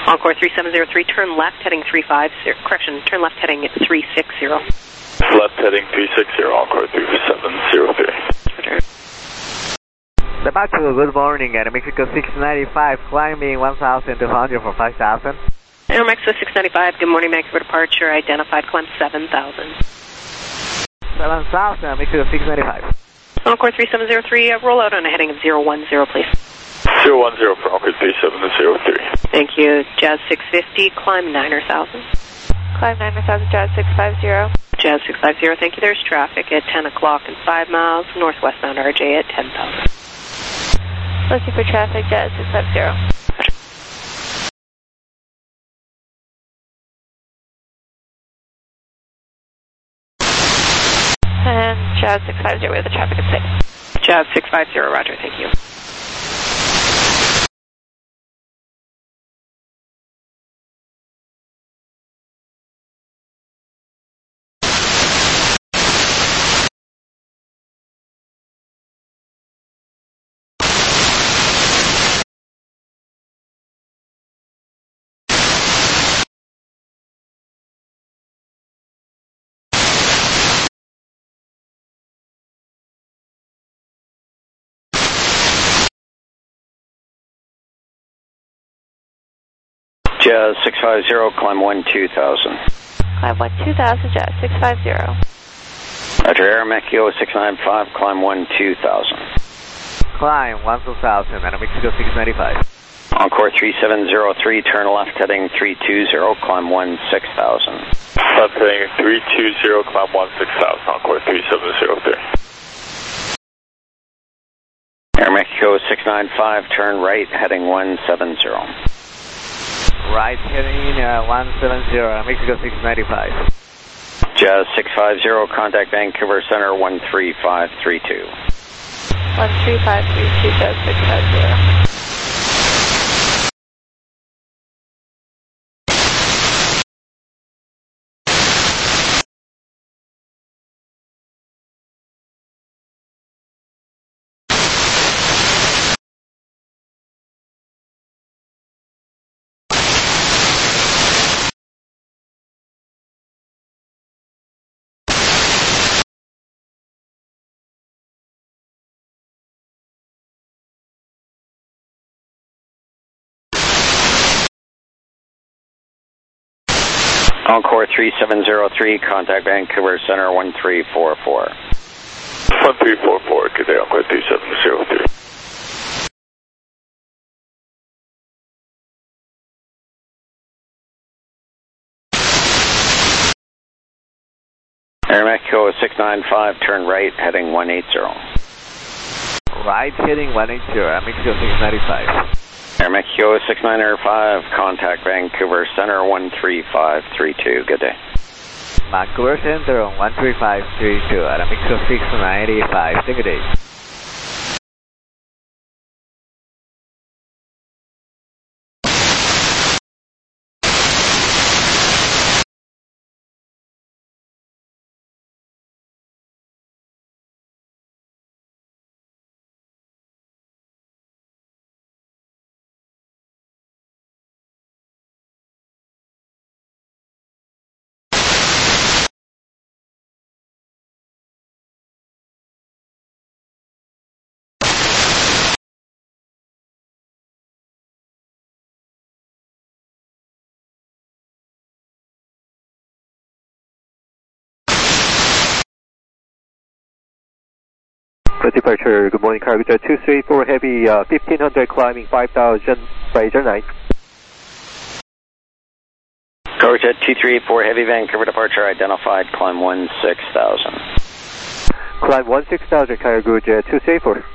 Encore 3703, turn left heading 350, correction, turn left heading 360. Left heading 360, Encore 3703. Departure, good morning, at Mexico 695, climbing 1,200 for 5,000. Air Mexico 695, good morning, Vancouver departure, identified, climb 7,000. 7,000, Mexico 695. Encore 3703, roll out on a heading of 010, please. 010 for Encore 3703. Thank you. Jazz 650, climb 9,000. Climb 9,000, Jazz 650. Jazz 650, thank you. There's traffic at 10 o'clock and 5 miles, northwestbound RJ at 10,000. Looking for traffic, Jazz 650. And Jazz 650, we have the traffic at 6. Jazz 650, roger, thank you. Jazz 650, climb 12,000. Climb 12,000, Jazz 650. Roger, Air Mexico 695, climb 12,000. Climb 1,000, at Mexico 695. Encore 3703, turn left heading 320, climb 16,000. Left heading 320, climb 16,000, Encore 3703. Air Mexico 695, turn right heading 170. Right heading 170, Mexico 695. Jazz 650, contact Vancouver Center 13532. 13532, Jazz 650. Encore 3703, contact Vancouver Center 1344. 1344, good day, Encore 3703. Air Mexico 695, turn right heading 180. Right heading 180, Mexico 695. Air Mexico 6905, contact Vancouver Center 13532. Good day. Vancouver Center on 13532 at Mexico 695. Good day. Departure, good morning, cargo jet 234 heavy, 1500 climbing 5000, Fraser 9. Cargo jet 2384 heavy, Vancouver departure identified, climb 16,000. Climb 16,000, cargo jet 234.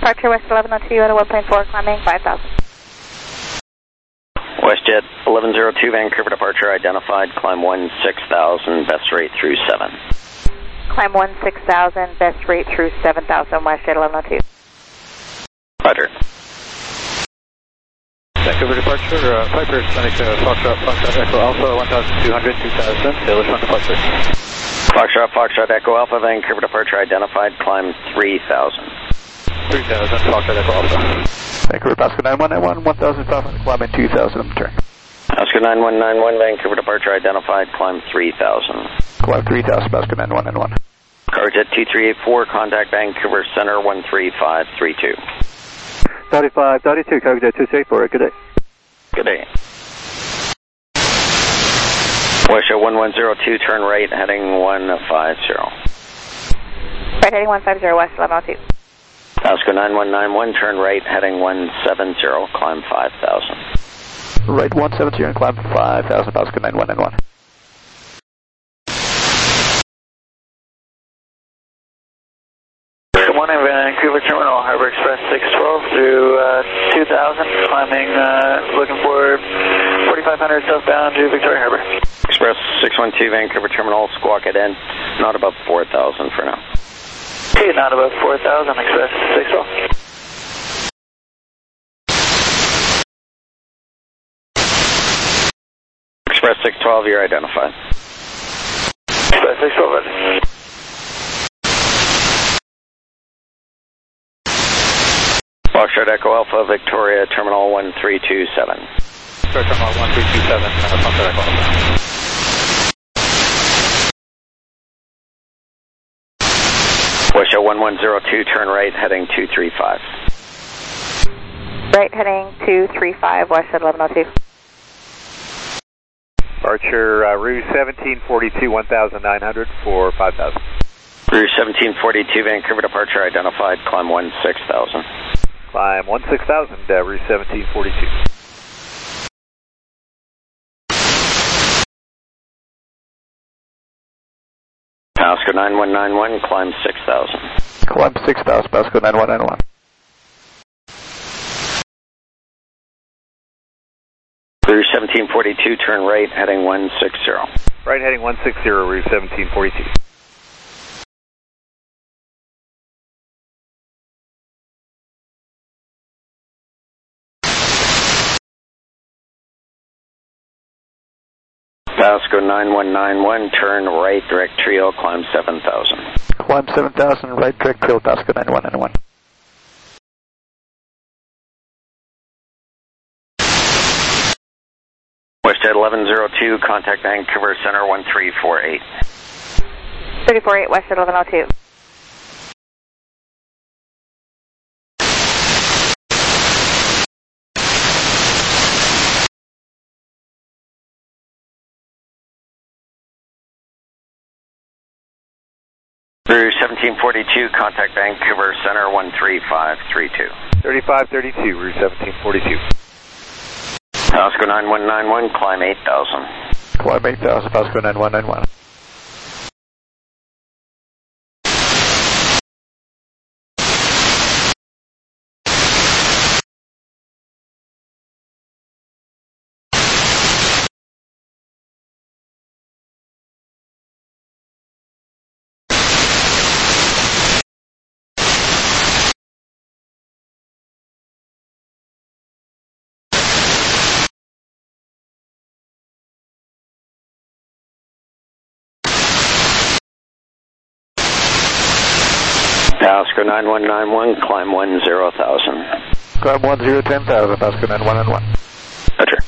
Departure West 1102 at a 1.4, climbing 5,000. WestJet 1102 Vancouver departure identified, climb 16,000, best rate through 7. Climb 16,000, best rate through 7,000, WestJet 1102. Roger. Vancouver departure, Piper Sonic Foxtrot Echo Alpha 1200, 2000, Taylor Front departure. Foxtrot Echo Alpha Vancouver departure identified, climb 3,000. 3,000, Foxtrot Echo Alpha. Vancouver Pasco 9191, 1,500, climbing 2,000, return. Pasco 9191, Vancouver departure identified, climb 3,000. Climb 3,000, Pasco 9191. Carjet 2384, contact Vancouver Center 13532. 3532, Carjet 234, good day. Good day. WestJet 1102, turn right, heading 150. Right, heading 150, West 1102. Pasco 9191, turn right, heading 170, climb 5,000. Right 170 and climb 5,000, Pasco 9191. Good morning, Vancouver Terminal, Harbor Express 612 through 2,000, climbing, looking for 4,500 southbound to Victoria Harbor. Express 612 Vancouver Terminal, squawk it in, not above 4,000 for now. Okay, not above 4,000, Express 612. Express 612, you're identified. Express 612, Foxtrot Echo Alpha, Victoria Terminal 1327. Victoria Terminal 1327, Foxtrot Echo Alpha. WestJet 1102, turn right, heading 235. Right, heading 235, WestJet 1102. Departure Rouge 1742, 1,900 for 5,000. Rouge 1742, Vancouver departure identified, climb 16,000. Climb 16,000, Rouge 1742. Pasco 9191, climb 6,000. Climb 6,000, Pasco 9191. Rouge 1742, turn right, heading 160. Right, heading 160, Rouge 1742. Pasco 9191, turn right, direct trio, climb 7,000. Climb 7,000, right, direct trio, Pasco 9191. WestJet 1102, contact Vancouver Center 1348. 348, WestJet 1102. Rouge 1742, contact Vancouver Center 13532. 3532, Rouge 1742. Pasco 9191, climb 8,000. Climb 8,000, Pasco 9191. Pasco 9191, climb 10,000. Climb 10,000, Pasco 9191. Roger.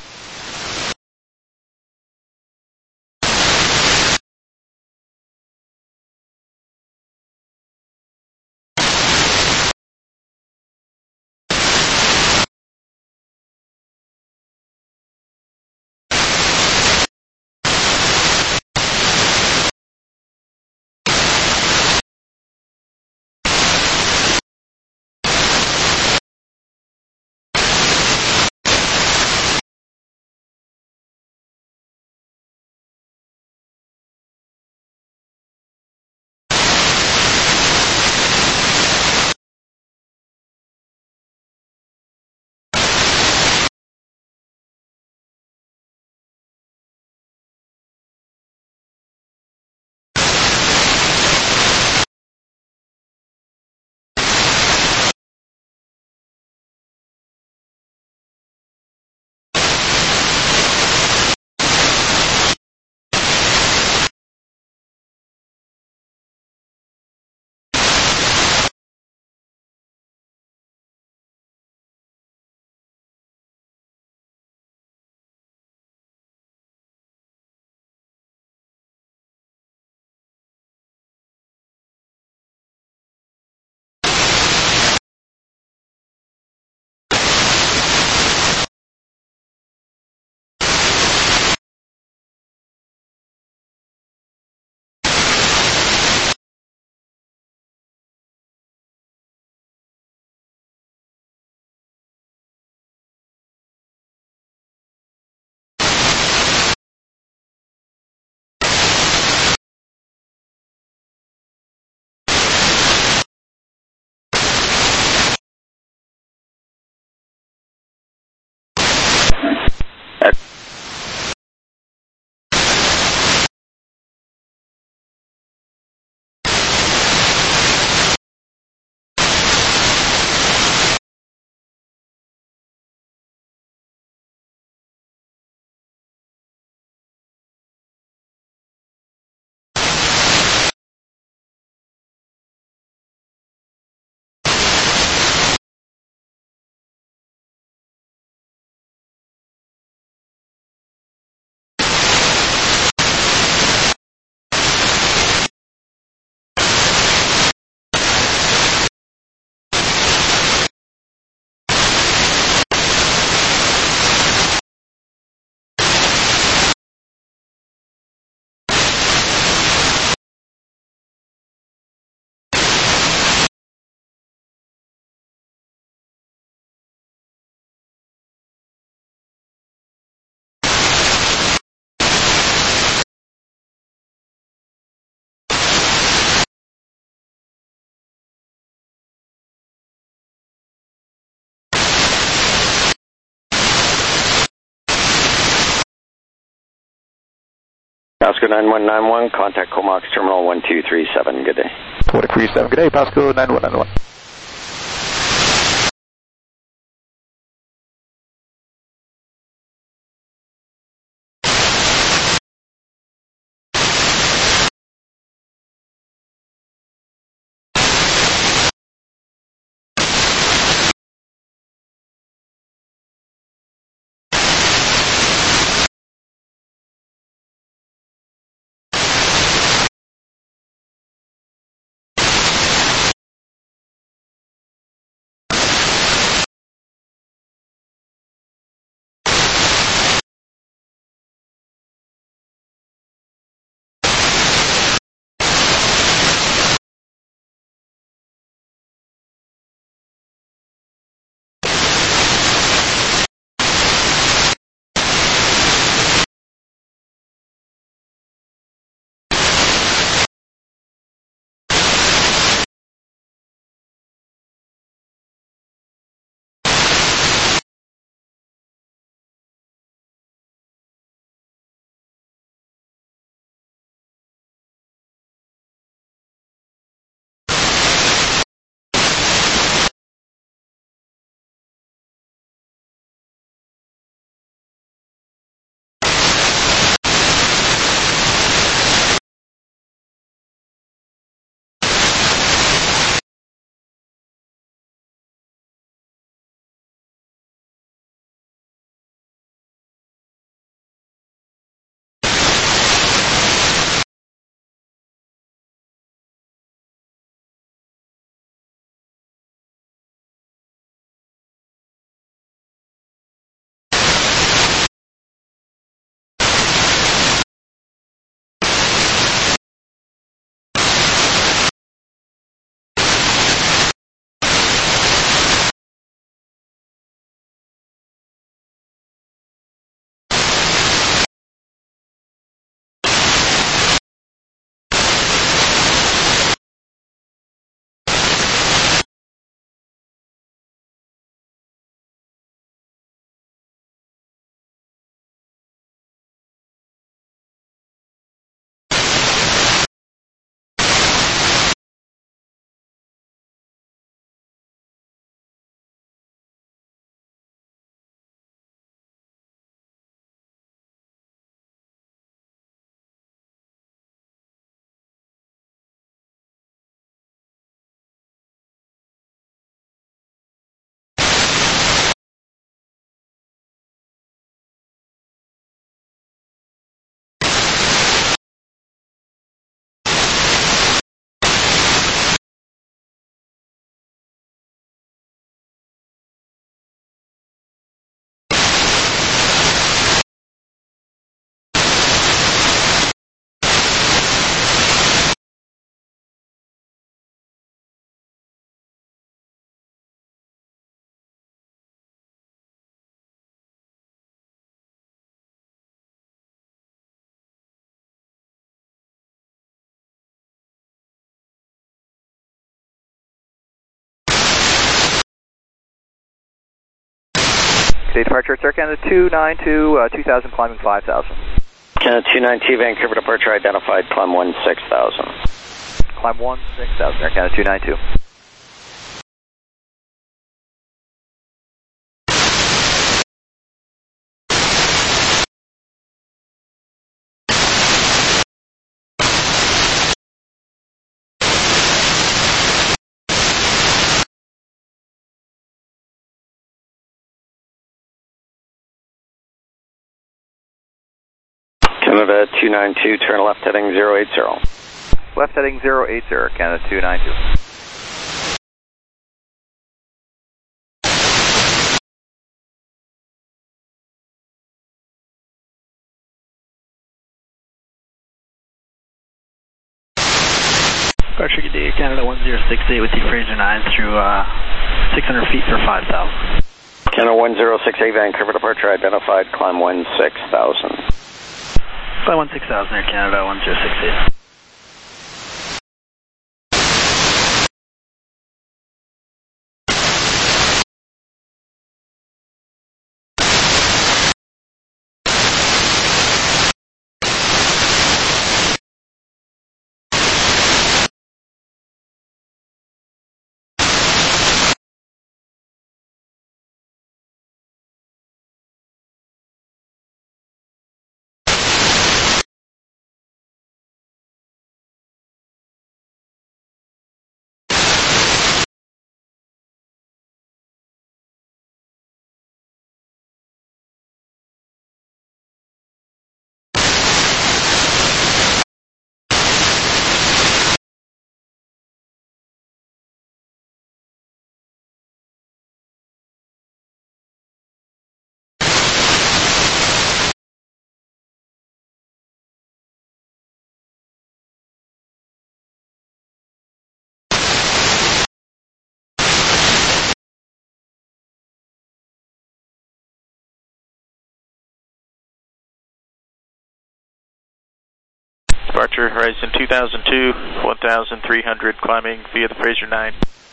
Pasco 9191, contact Comox Terminal 1237. Good day. 1237, good day, Pasco 9191. Day departure, Sir Canada 292, 2000, climbing 5000. Canada 292, Vancouver departure identified, climb 16,000. Climb 16,000, Air Canada 292. Canada 292, turn left heading 080. Left heading 080, Canada 292. Departure, good day, Canada 1068 with you, Fraser 9 through 600 feet for 5,000. Canada 1068, Vancouver departure identified, climb 16,000. Climb 16,000 Air Canada 1068. departure, Horizon 2002, 1,300, climbing via the Fraser 9.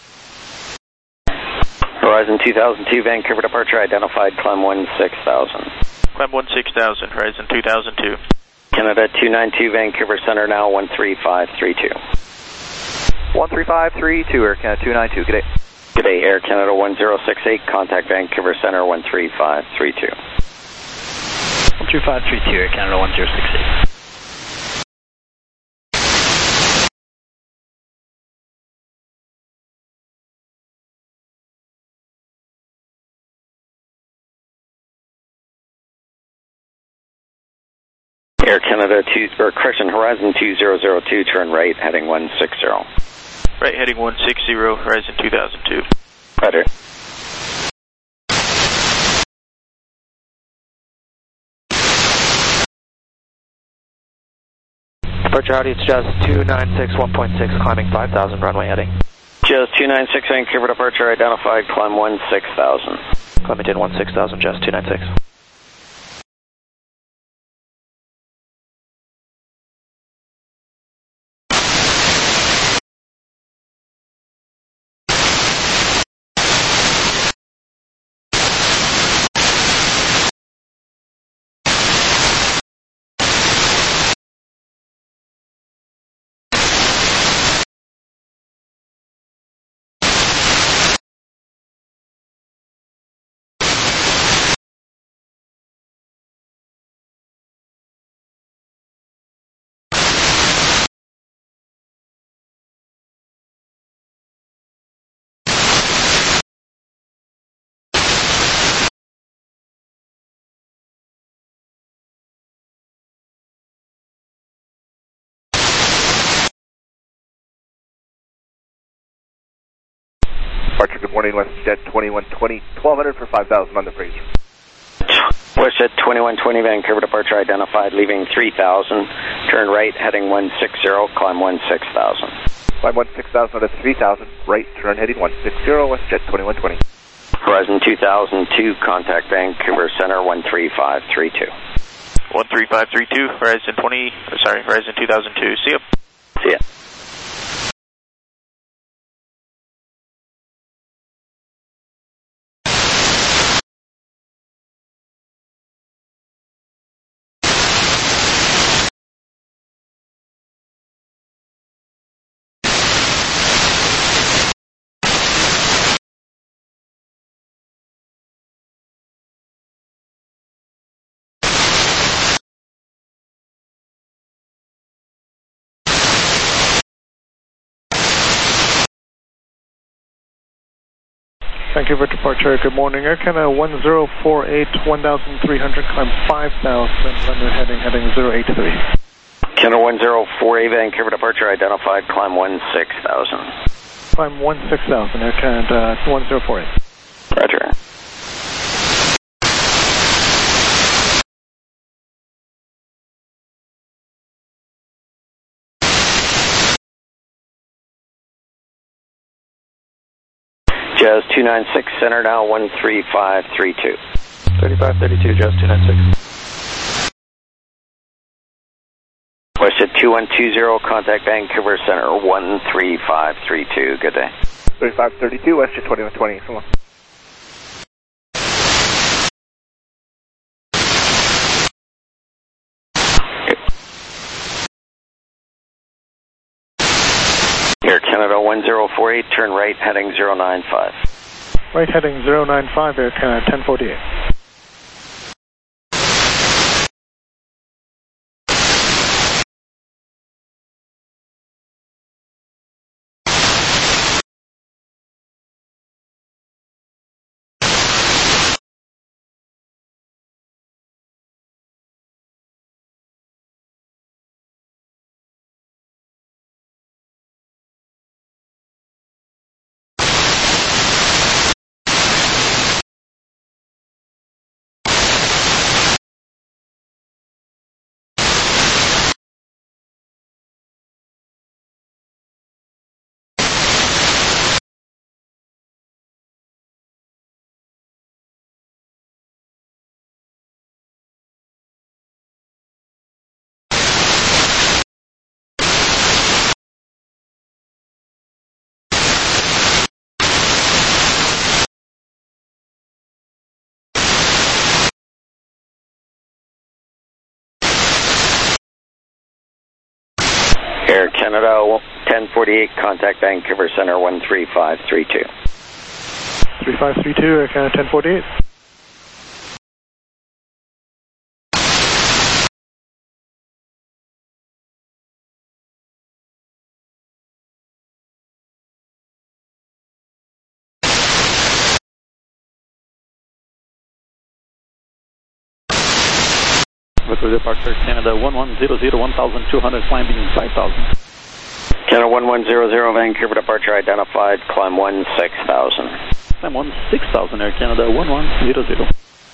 Horizon 2002, Vancouver departure identified, climb 16,000. Climb 16,000, Horizon 2002. Canada 292, Vancouver Center now 13532. 13532, Air Canada 292, good day. Good day, Air Canada 1068, contact Vancouver Center 13532. 13532, Air Canada 1068. Air Canada Horizon 2002, turn right, heading 160. Right, heading 160, Horizon 2002. Roger. Departure Audi, it's Jazz 296, 1.6, climbing 5,000, runway heading. Jazz 296, Vancouver departure identified, climb 16,000. Climbing in 16,000, Jazz 296. Departure, good morning, WestJet 2120, 1200 for 5,000 on the Fraser. WestJet 2120, Vancouver departure identified, leaving 3,000, turn right, heading 160, climb 16,000. Climb 16,000 at 3,000, right, turn heading 160, WestJet 2120. Horizon 2002, contact Vancouver Center 13532. 13532, Horizon 2002, see ya. See ya. Vancouver departure, good morning. Air Canada 1048, 1,300, climb 5,000, runway heading 083. Canada 104A, Vancouver departure identified, climb 16,000. Climb 16,000, Air Canada 1048. Roger. Jazz 296, center now 13532. 3532, Jazz 296. WestJet 2120, contact Vancouver Center 13532. Good day. 3532, WestJet 2120, so long. Air Canada 1048, turn right, heading 095. Right heading 095, Air Canada 1048. Air Canada 1048, contact Vancouver Center 13532. 3532, Air Canada 1048. Vancouver departure, Canada 1100, 1200, climbing 5000. Canada 1100, Vancouver departure identified, climb 16,000. Climb 16,000, Air Canada 1100.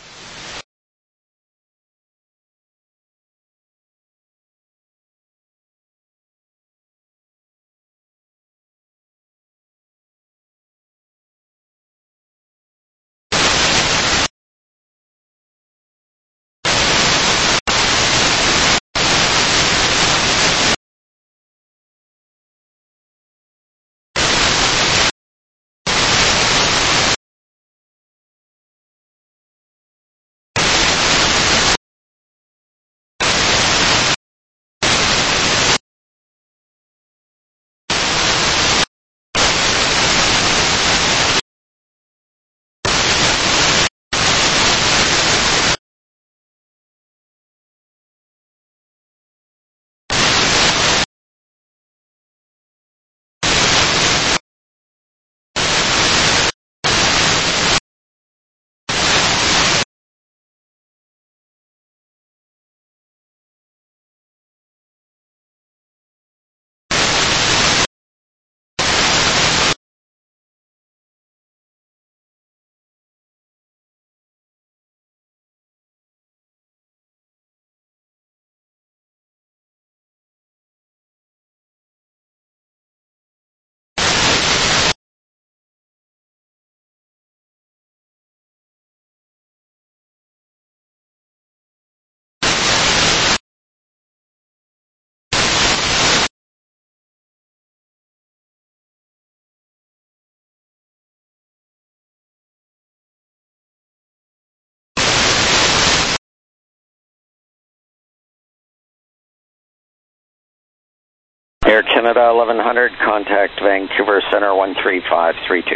Air Canada 1100, contact Vancouver Center 13532.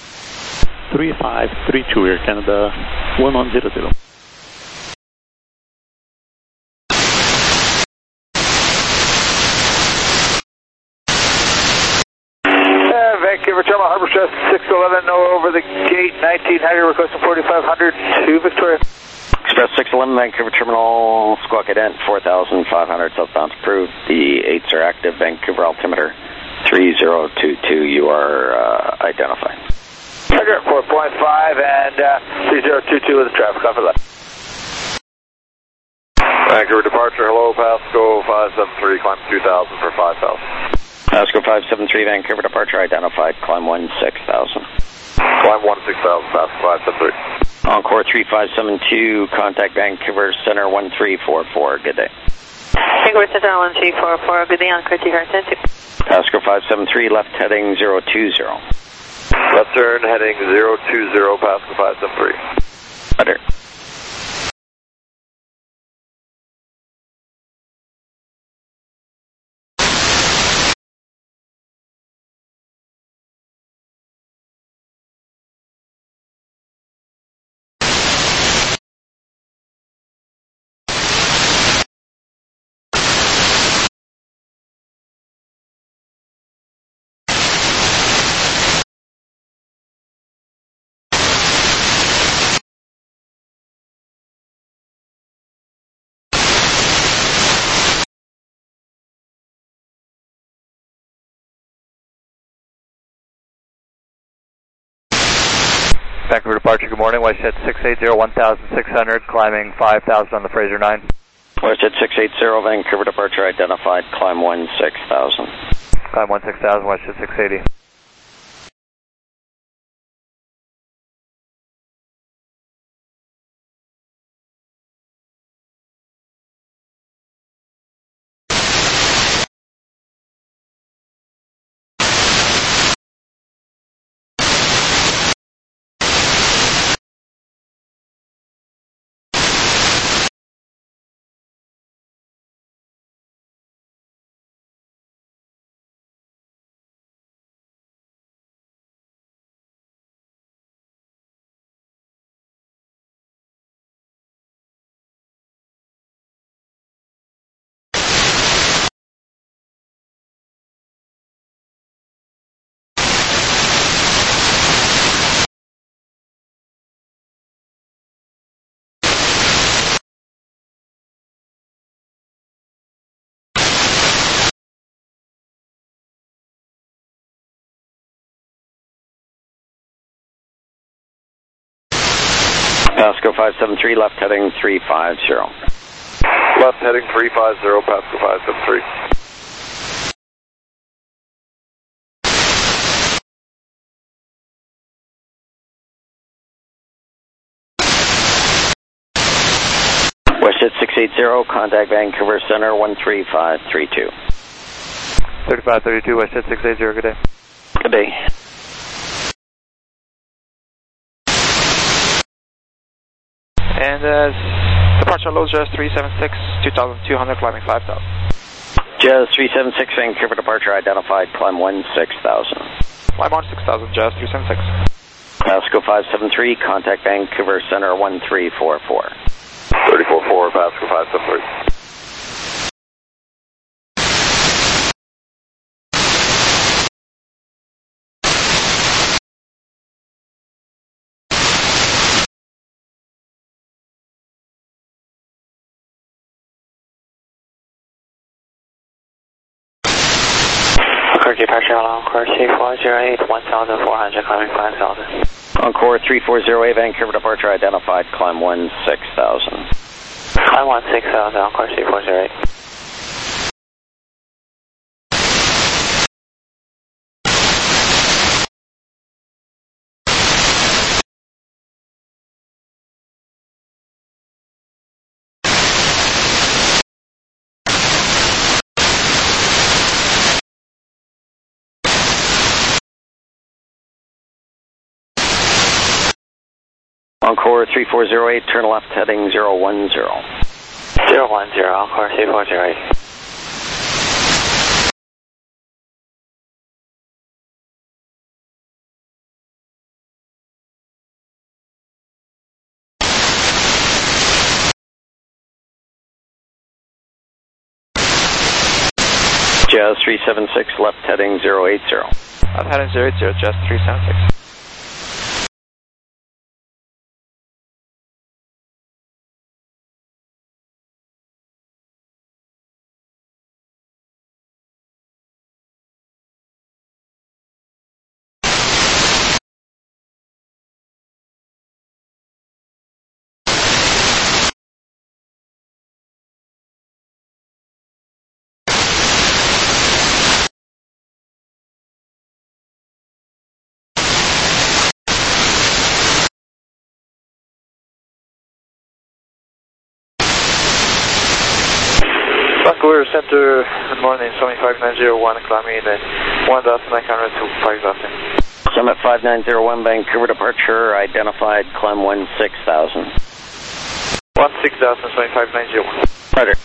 3532, Air Canada 1100. Vancouver Terminal Harbor Stress 611, over the gate 1900, requesting 4500 to Victoria. Express 611, Vancouver Terminal, squawk ident 4,500, southbound approved. The 8s are active, Vancouver altimeter 3022, you are identified. Roger, 4.5 and 3022 with the traffic off left. Vancouver departure, hello, Pasco 573, climb 2000 for 5,000. Pasco 573, Vancouver departure identified, climb 16,000. Climb 16,000, Pasco 573. Encore 3572, contact Vancouver Center 1344, good day. Vancouver Center 1344, good day, Encore 3572. Pasco 573, left heading 020. Left turn heading 020, Pasco 573. Better. Vancouver departure, good morning. WestJet 680, 1,600, climbing 5,000 on the Fraser 9. WestJet 680, Vancouver departure identified, climb 16,000. Climb 16,000, WestJet 680. Pasco 573, left heading 350. Left heading 350, Pasco 573. WestJet 680, contact Vancouver Center 13532. 3532, WestJet 680, good day. Good day. And departure low Jazz 376, 2,200, climbing 5,000. Jazz 376, Vancouver departure identified, climb 16,000. Climb on 6,000, Jazz 376. Pasco 573, contact Vancouver Center 1344. 344, Pasco 573. Departure Encore 3408, 1,400, climbing 5,000. Encore 3408, Vancouver departure identified, climb 16,000. Climb 16,000, Encore 3408. Encore 3408, turn left heading 010. 010, Encore 3408. Jazz 376, left heading 080. Left heading 080, Jazz 376. Vancouver Center, good morning, Summit 5901, climbing 1,900 to 5,000. Summit 5901, Vancouver departure identified, climb 16,000. 16,000, Summit 5901. Roger.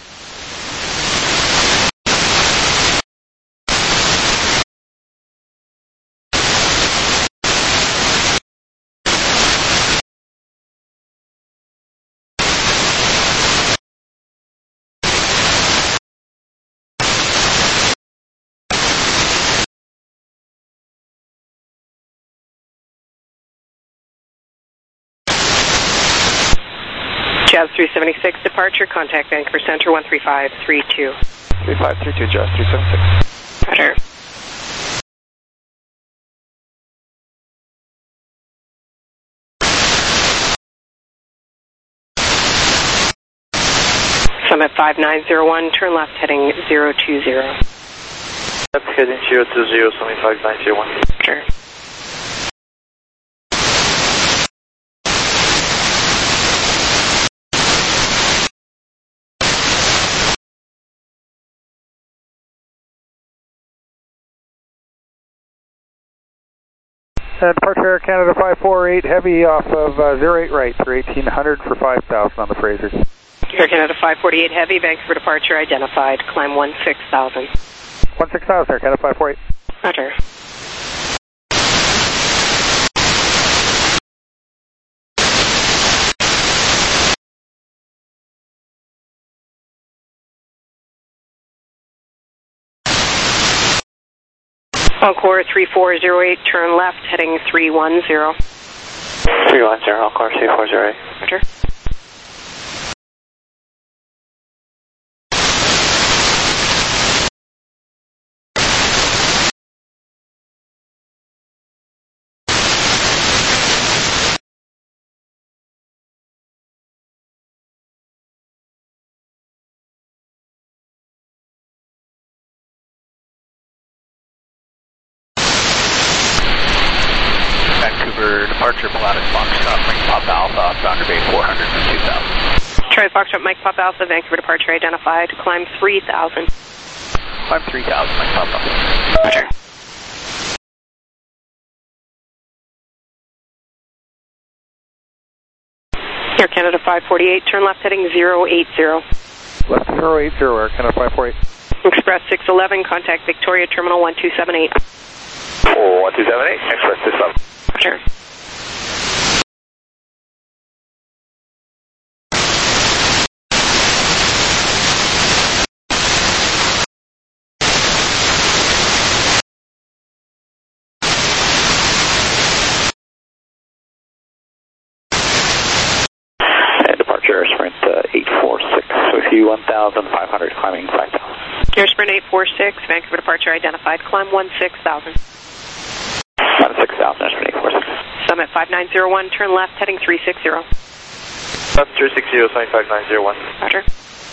Jazz 376, departure, contact Vancouver Center 13532. 3532, Jazz 376. Roger. Summit 5901, turn left heading 020. Left heading 020, Summit 5901. Sure. Departure Air Canada 548, heavy off of 08 right for 1,800 for 5,000 on the Fraser. Air Canada 548 heavy, Vancouver departure identified, climb 16,000. 16,000, Air Canada 548. Roger. Encore 3408, turn left, heading 310. 310, Encore 3408. Roger. departure, Pilatus Foxtrot, Mike Pop Alpha, boundary Bay 400 from 2000. Charlie Foxtrot, Mike Pop Alpha, Vancouver departure identified, climb 3000. Climb 3000, Mike Pop Alpha. Roger. Air Canada 548, turn left heading 080. Left 080, Air Canada 548. Express 611, contact Victoria Terminal 1278. 1278, Express 611. Roger. Departure Sprint 846 with you 1,500, climbing 5,000. Air Sprint 846, Vancouver departure identified, climb 16,000. 16,000, Air Sprint 846. Summit 5901, turn left heading 360. Left 360, Summit 5901. Roger.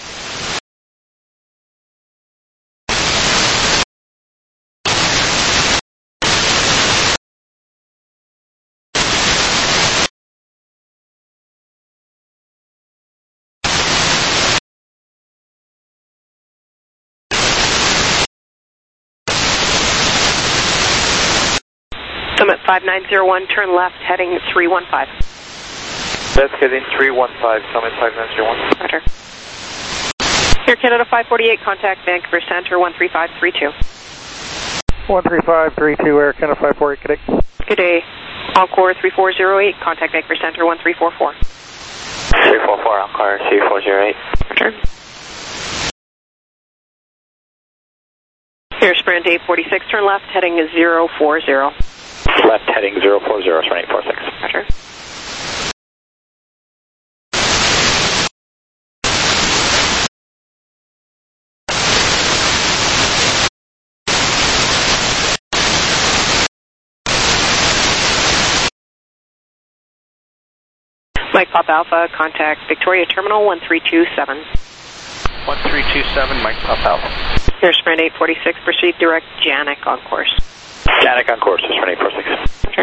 Summit 5901, turn left heading 315. Left heading 315, Summit 5901. Roger. Air Canada 548, contact Vancouver Center 13532. 13532, Air Canada 548, good day. Good day. Encore 3408, contact Vancouver Center 1344. 344, Encore 3408. Roger. Air Sprint 846, turn left heading 040. Left heading 040, Sprint 846. Roger. Mike Pop Alpha, contact Victoria Terminal 1327. 1327, Mike Pop Alpha. Air Sprint 846, proceed direct Janik on course. Janik on course, Sprint 846. Okay.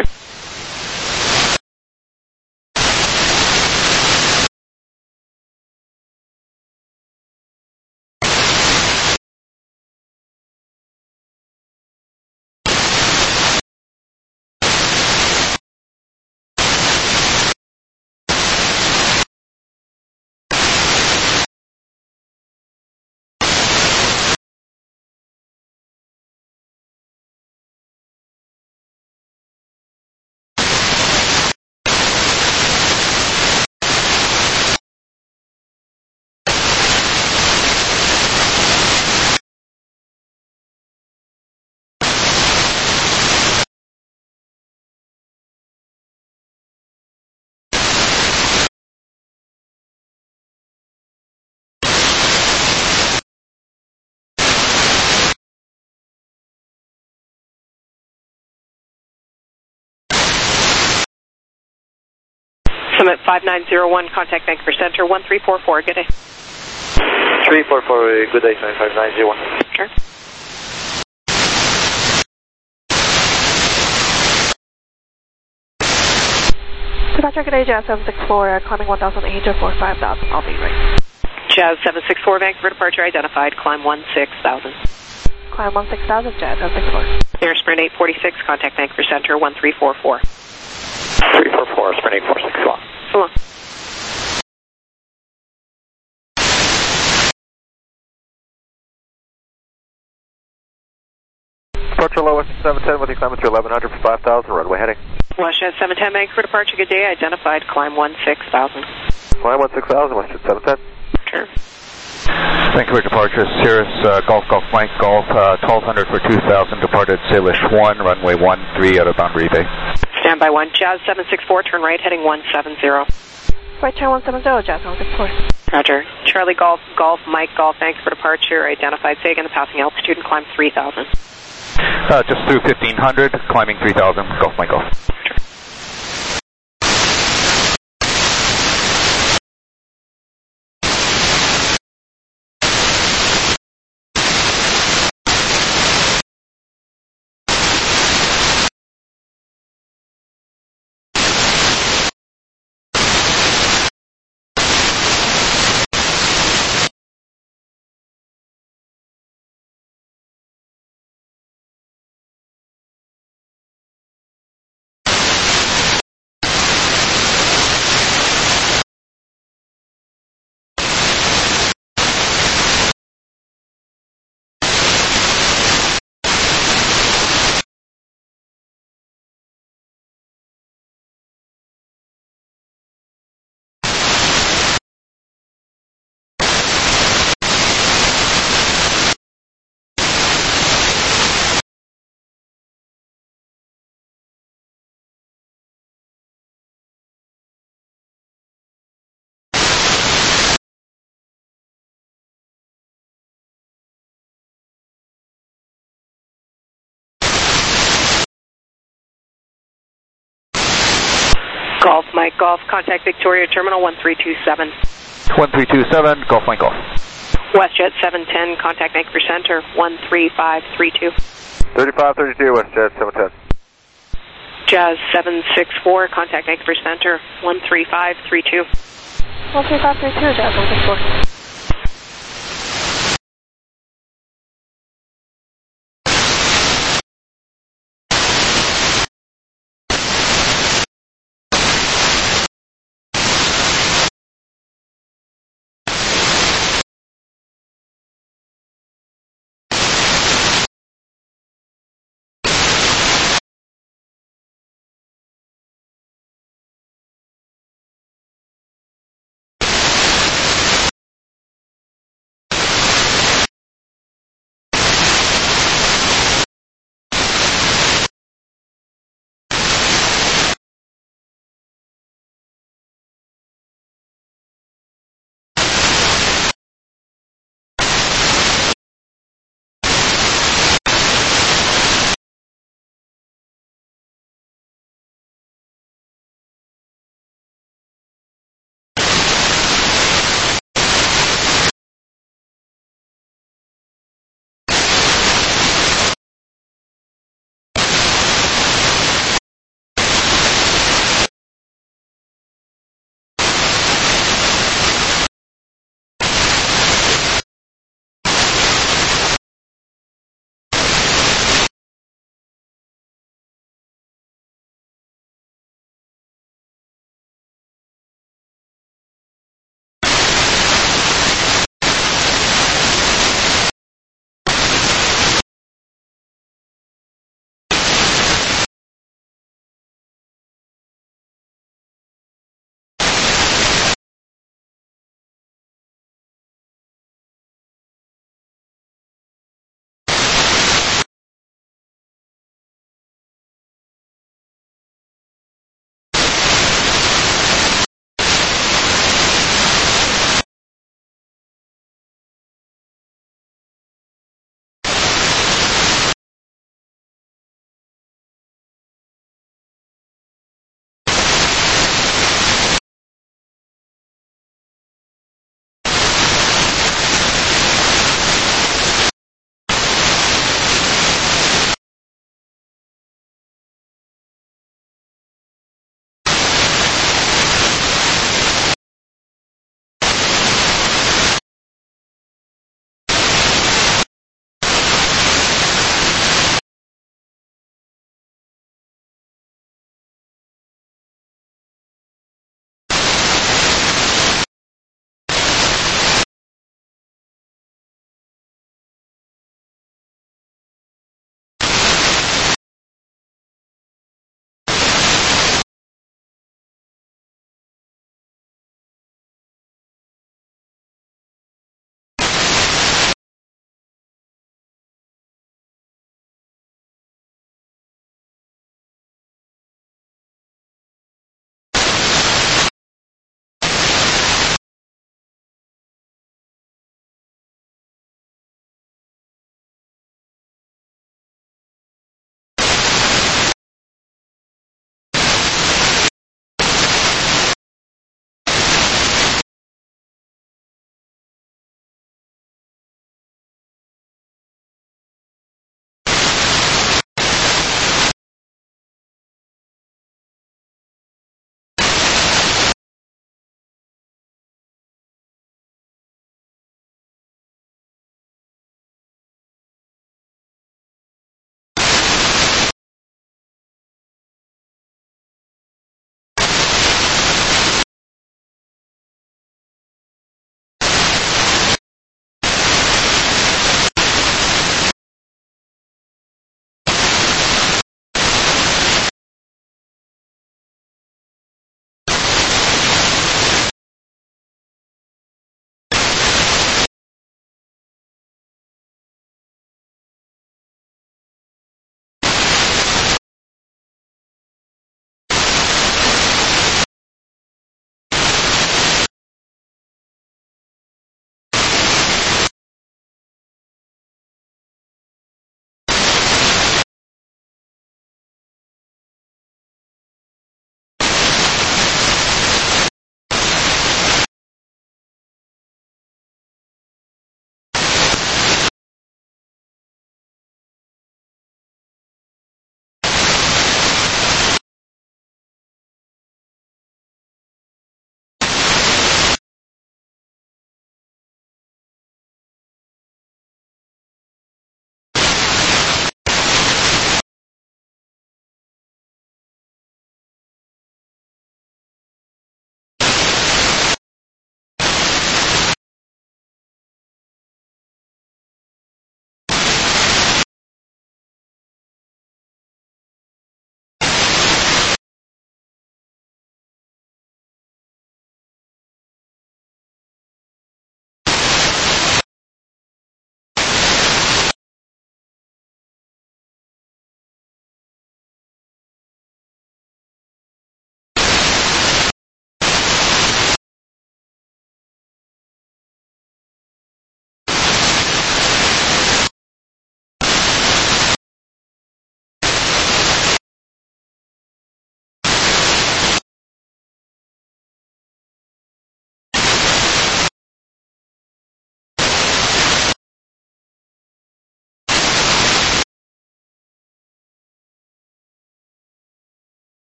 Summit 5901, contact Vancouver Center 1344. Good day. 344, good day, Summit 5901. Sure. Departure, good day, Jazz 764, climbing 1,800 for 5,000. I'll be right. Jazz 764, Vancouver departure identified, climb 16,000. Climb 16,000, Jazz 764. Air Sprint 846, contact Vancouver Center 1344. 344, Sprint 846, go on. So long. Departure low West 710 with you climbing through 1100 for 5,000, runway heading. Westjet 710, Vancouver departure, good day, identified, climb 16,000. Climb 16,000, Westjet 710. Sure. Vancouver departure, Cirrus, Golf, Mike, Golf, 1200 for 2,000, departed Salish 1, runway 13 out of Boundary Bay. Standby 1, Jazz 764, turn right, heading 170. Right turn 170, Jazz 764. Roger. Charlie Golf, Mike Golf, Vancouver departure, identified, say again the passing altitude and climb 3,000. Just through 1,500, climbing 3,000, Golf, Mike Golf. Sure. Golf Mike Golf, contact Victoria Terminal 1327. 1327, Golf Mike Golf. WestJet 710, contact Vancouver Center 13532. 3532, WestJet 710. Jazz 764, contact Vancouver Center 13532. 13532, Jazz 164.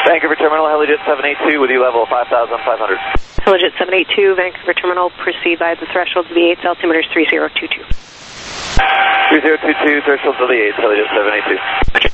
Vancouver Terminal, Helijet 782 with you level 5,500. Helijet 782, Vancouver Terminal, proceed by the threshold of the 8s, altimeter is 3022. 3022, threshold of the 8s, Helijet 782.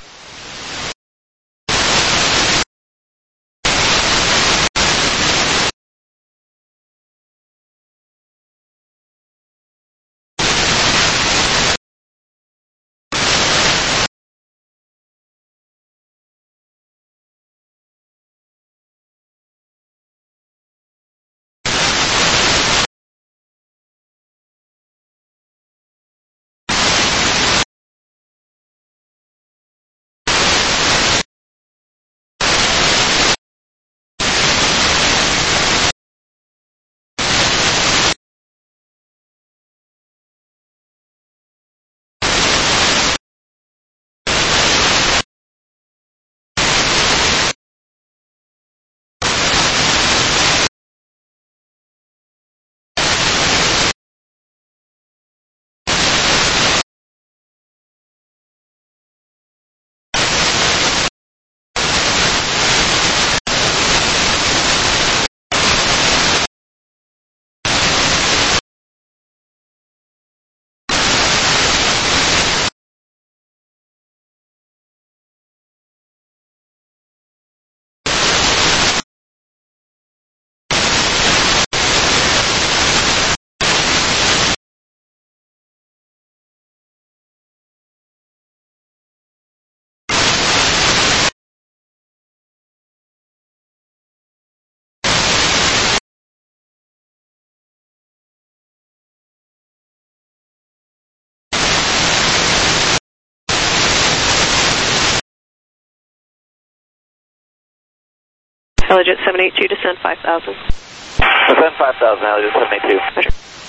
Helijet 782, descend 5,000. Descend 5,000, Helijet 782. Roger.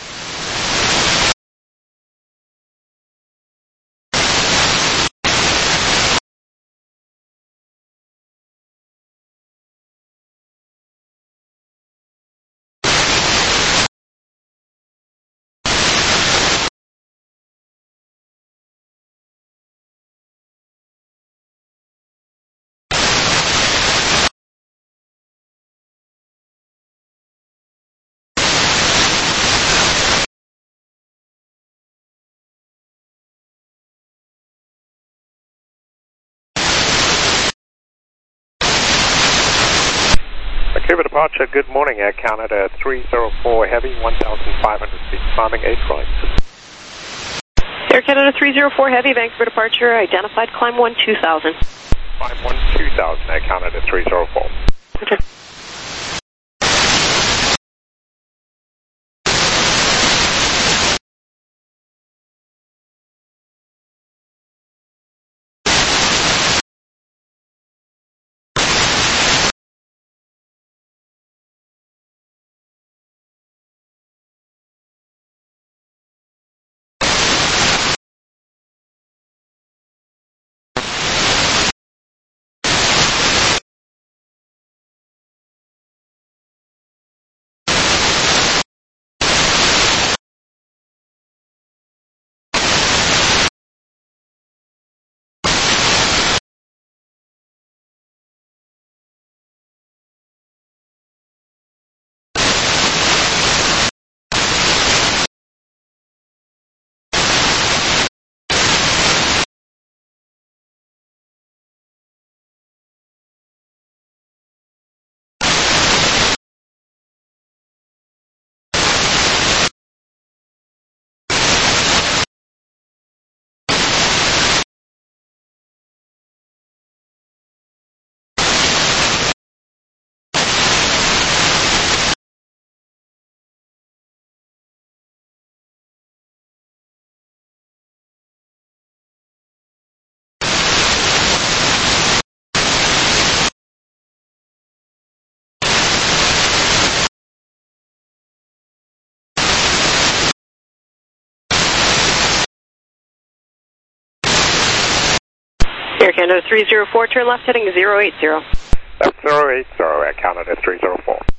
Vancouver departure, good morning, Air Canada 304 Heavy, 1,500 feet, climbing 8 right. Air Canada 304 Heavy, Vancouver departure, identified, climb 12000. Climb 12000, Air Canada 304. Okay. Air Canada 304, turn left heading 080. That's 080, Air Canada 304.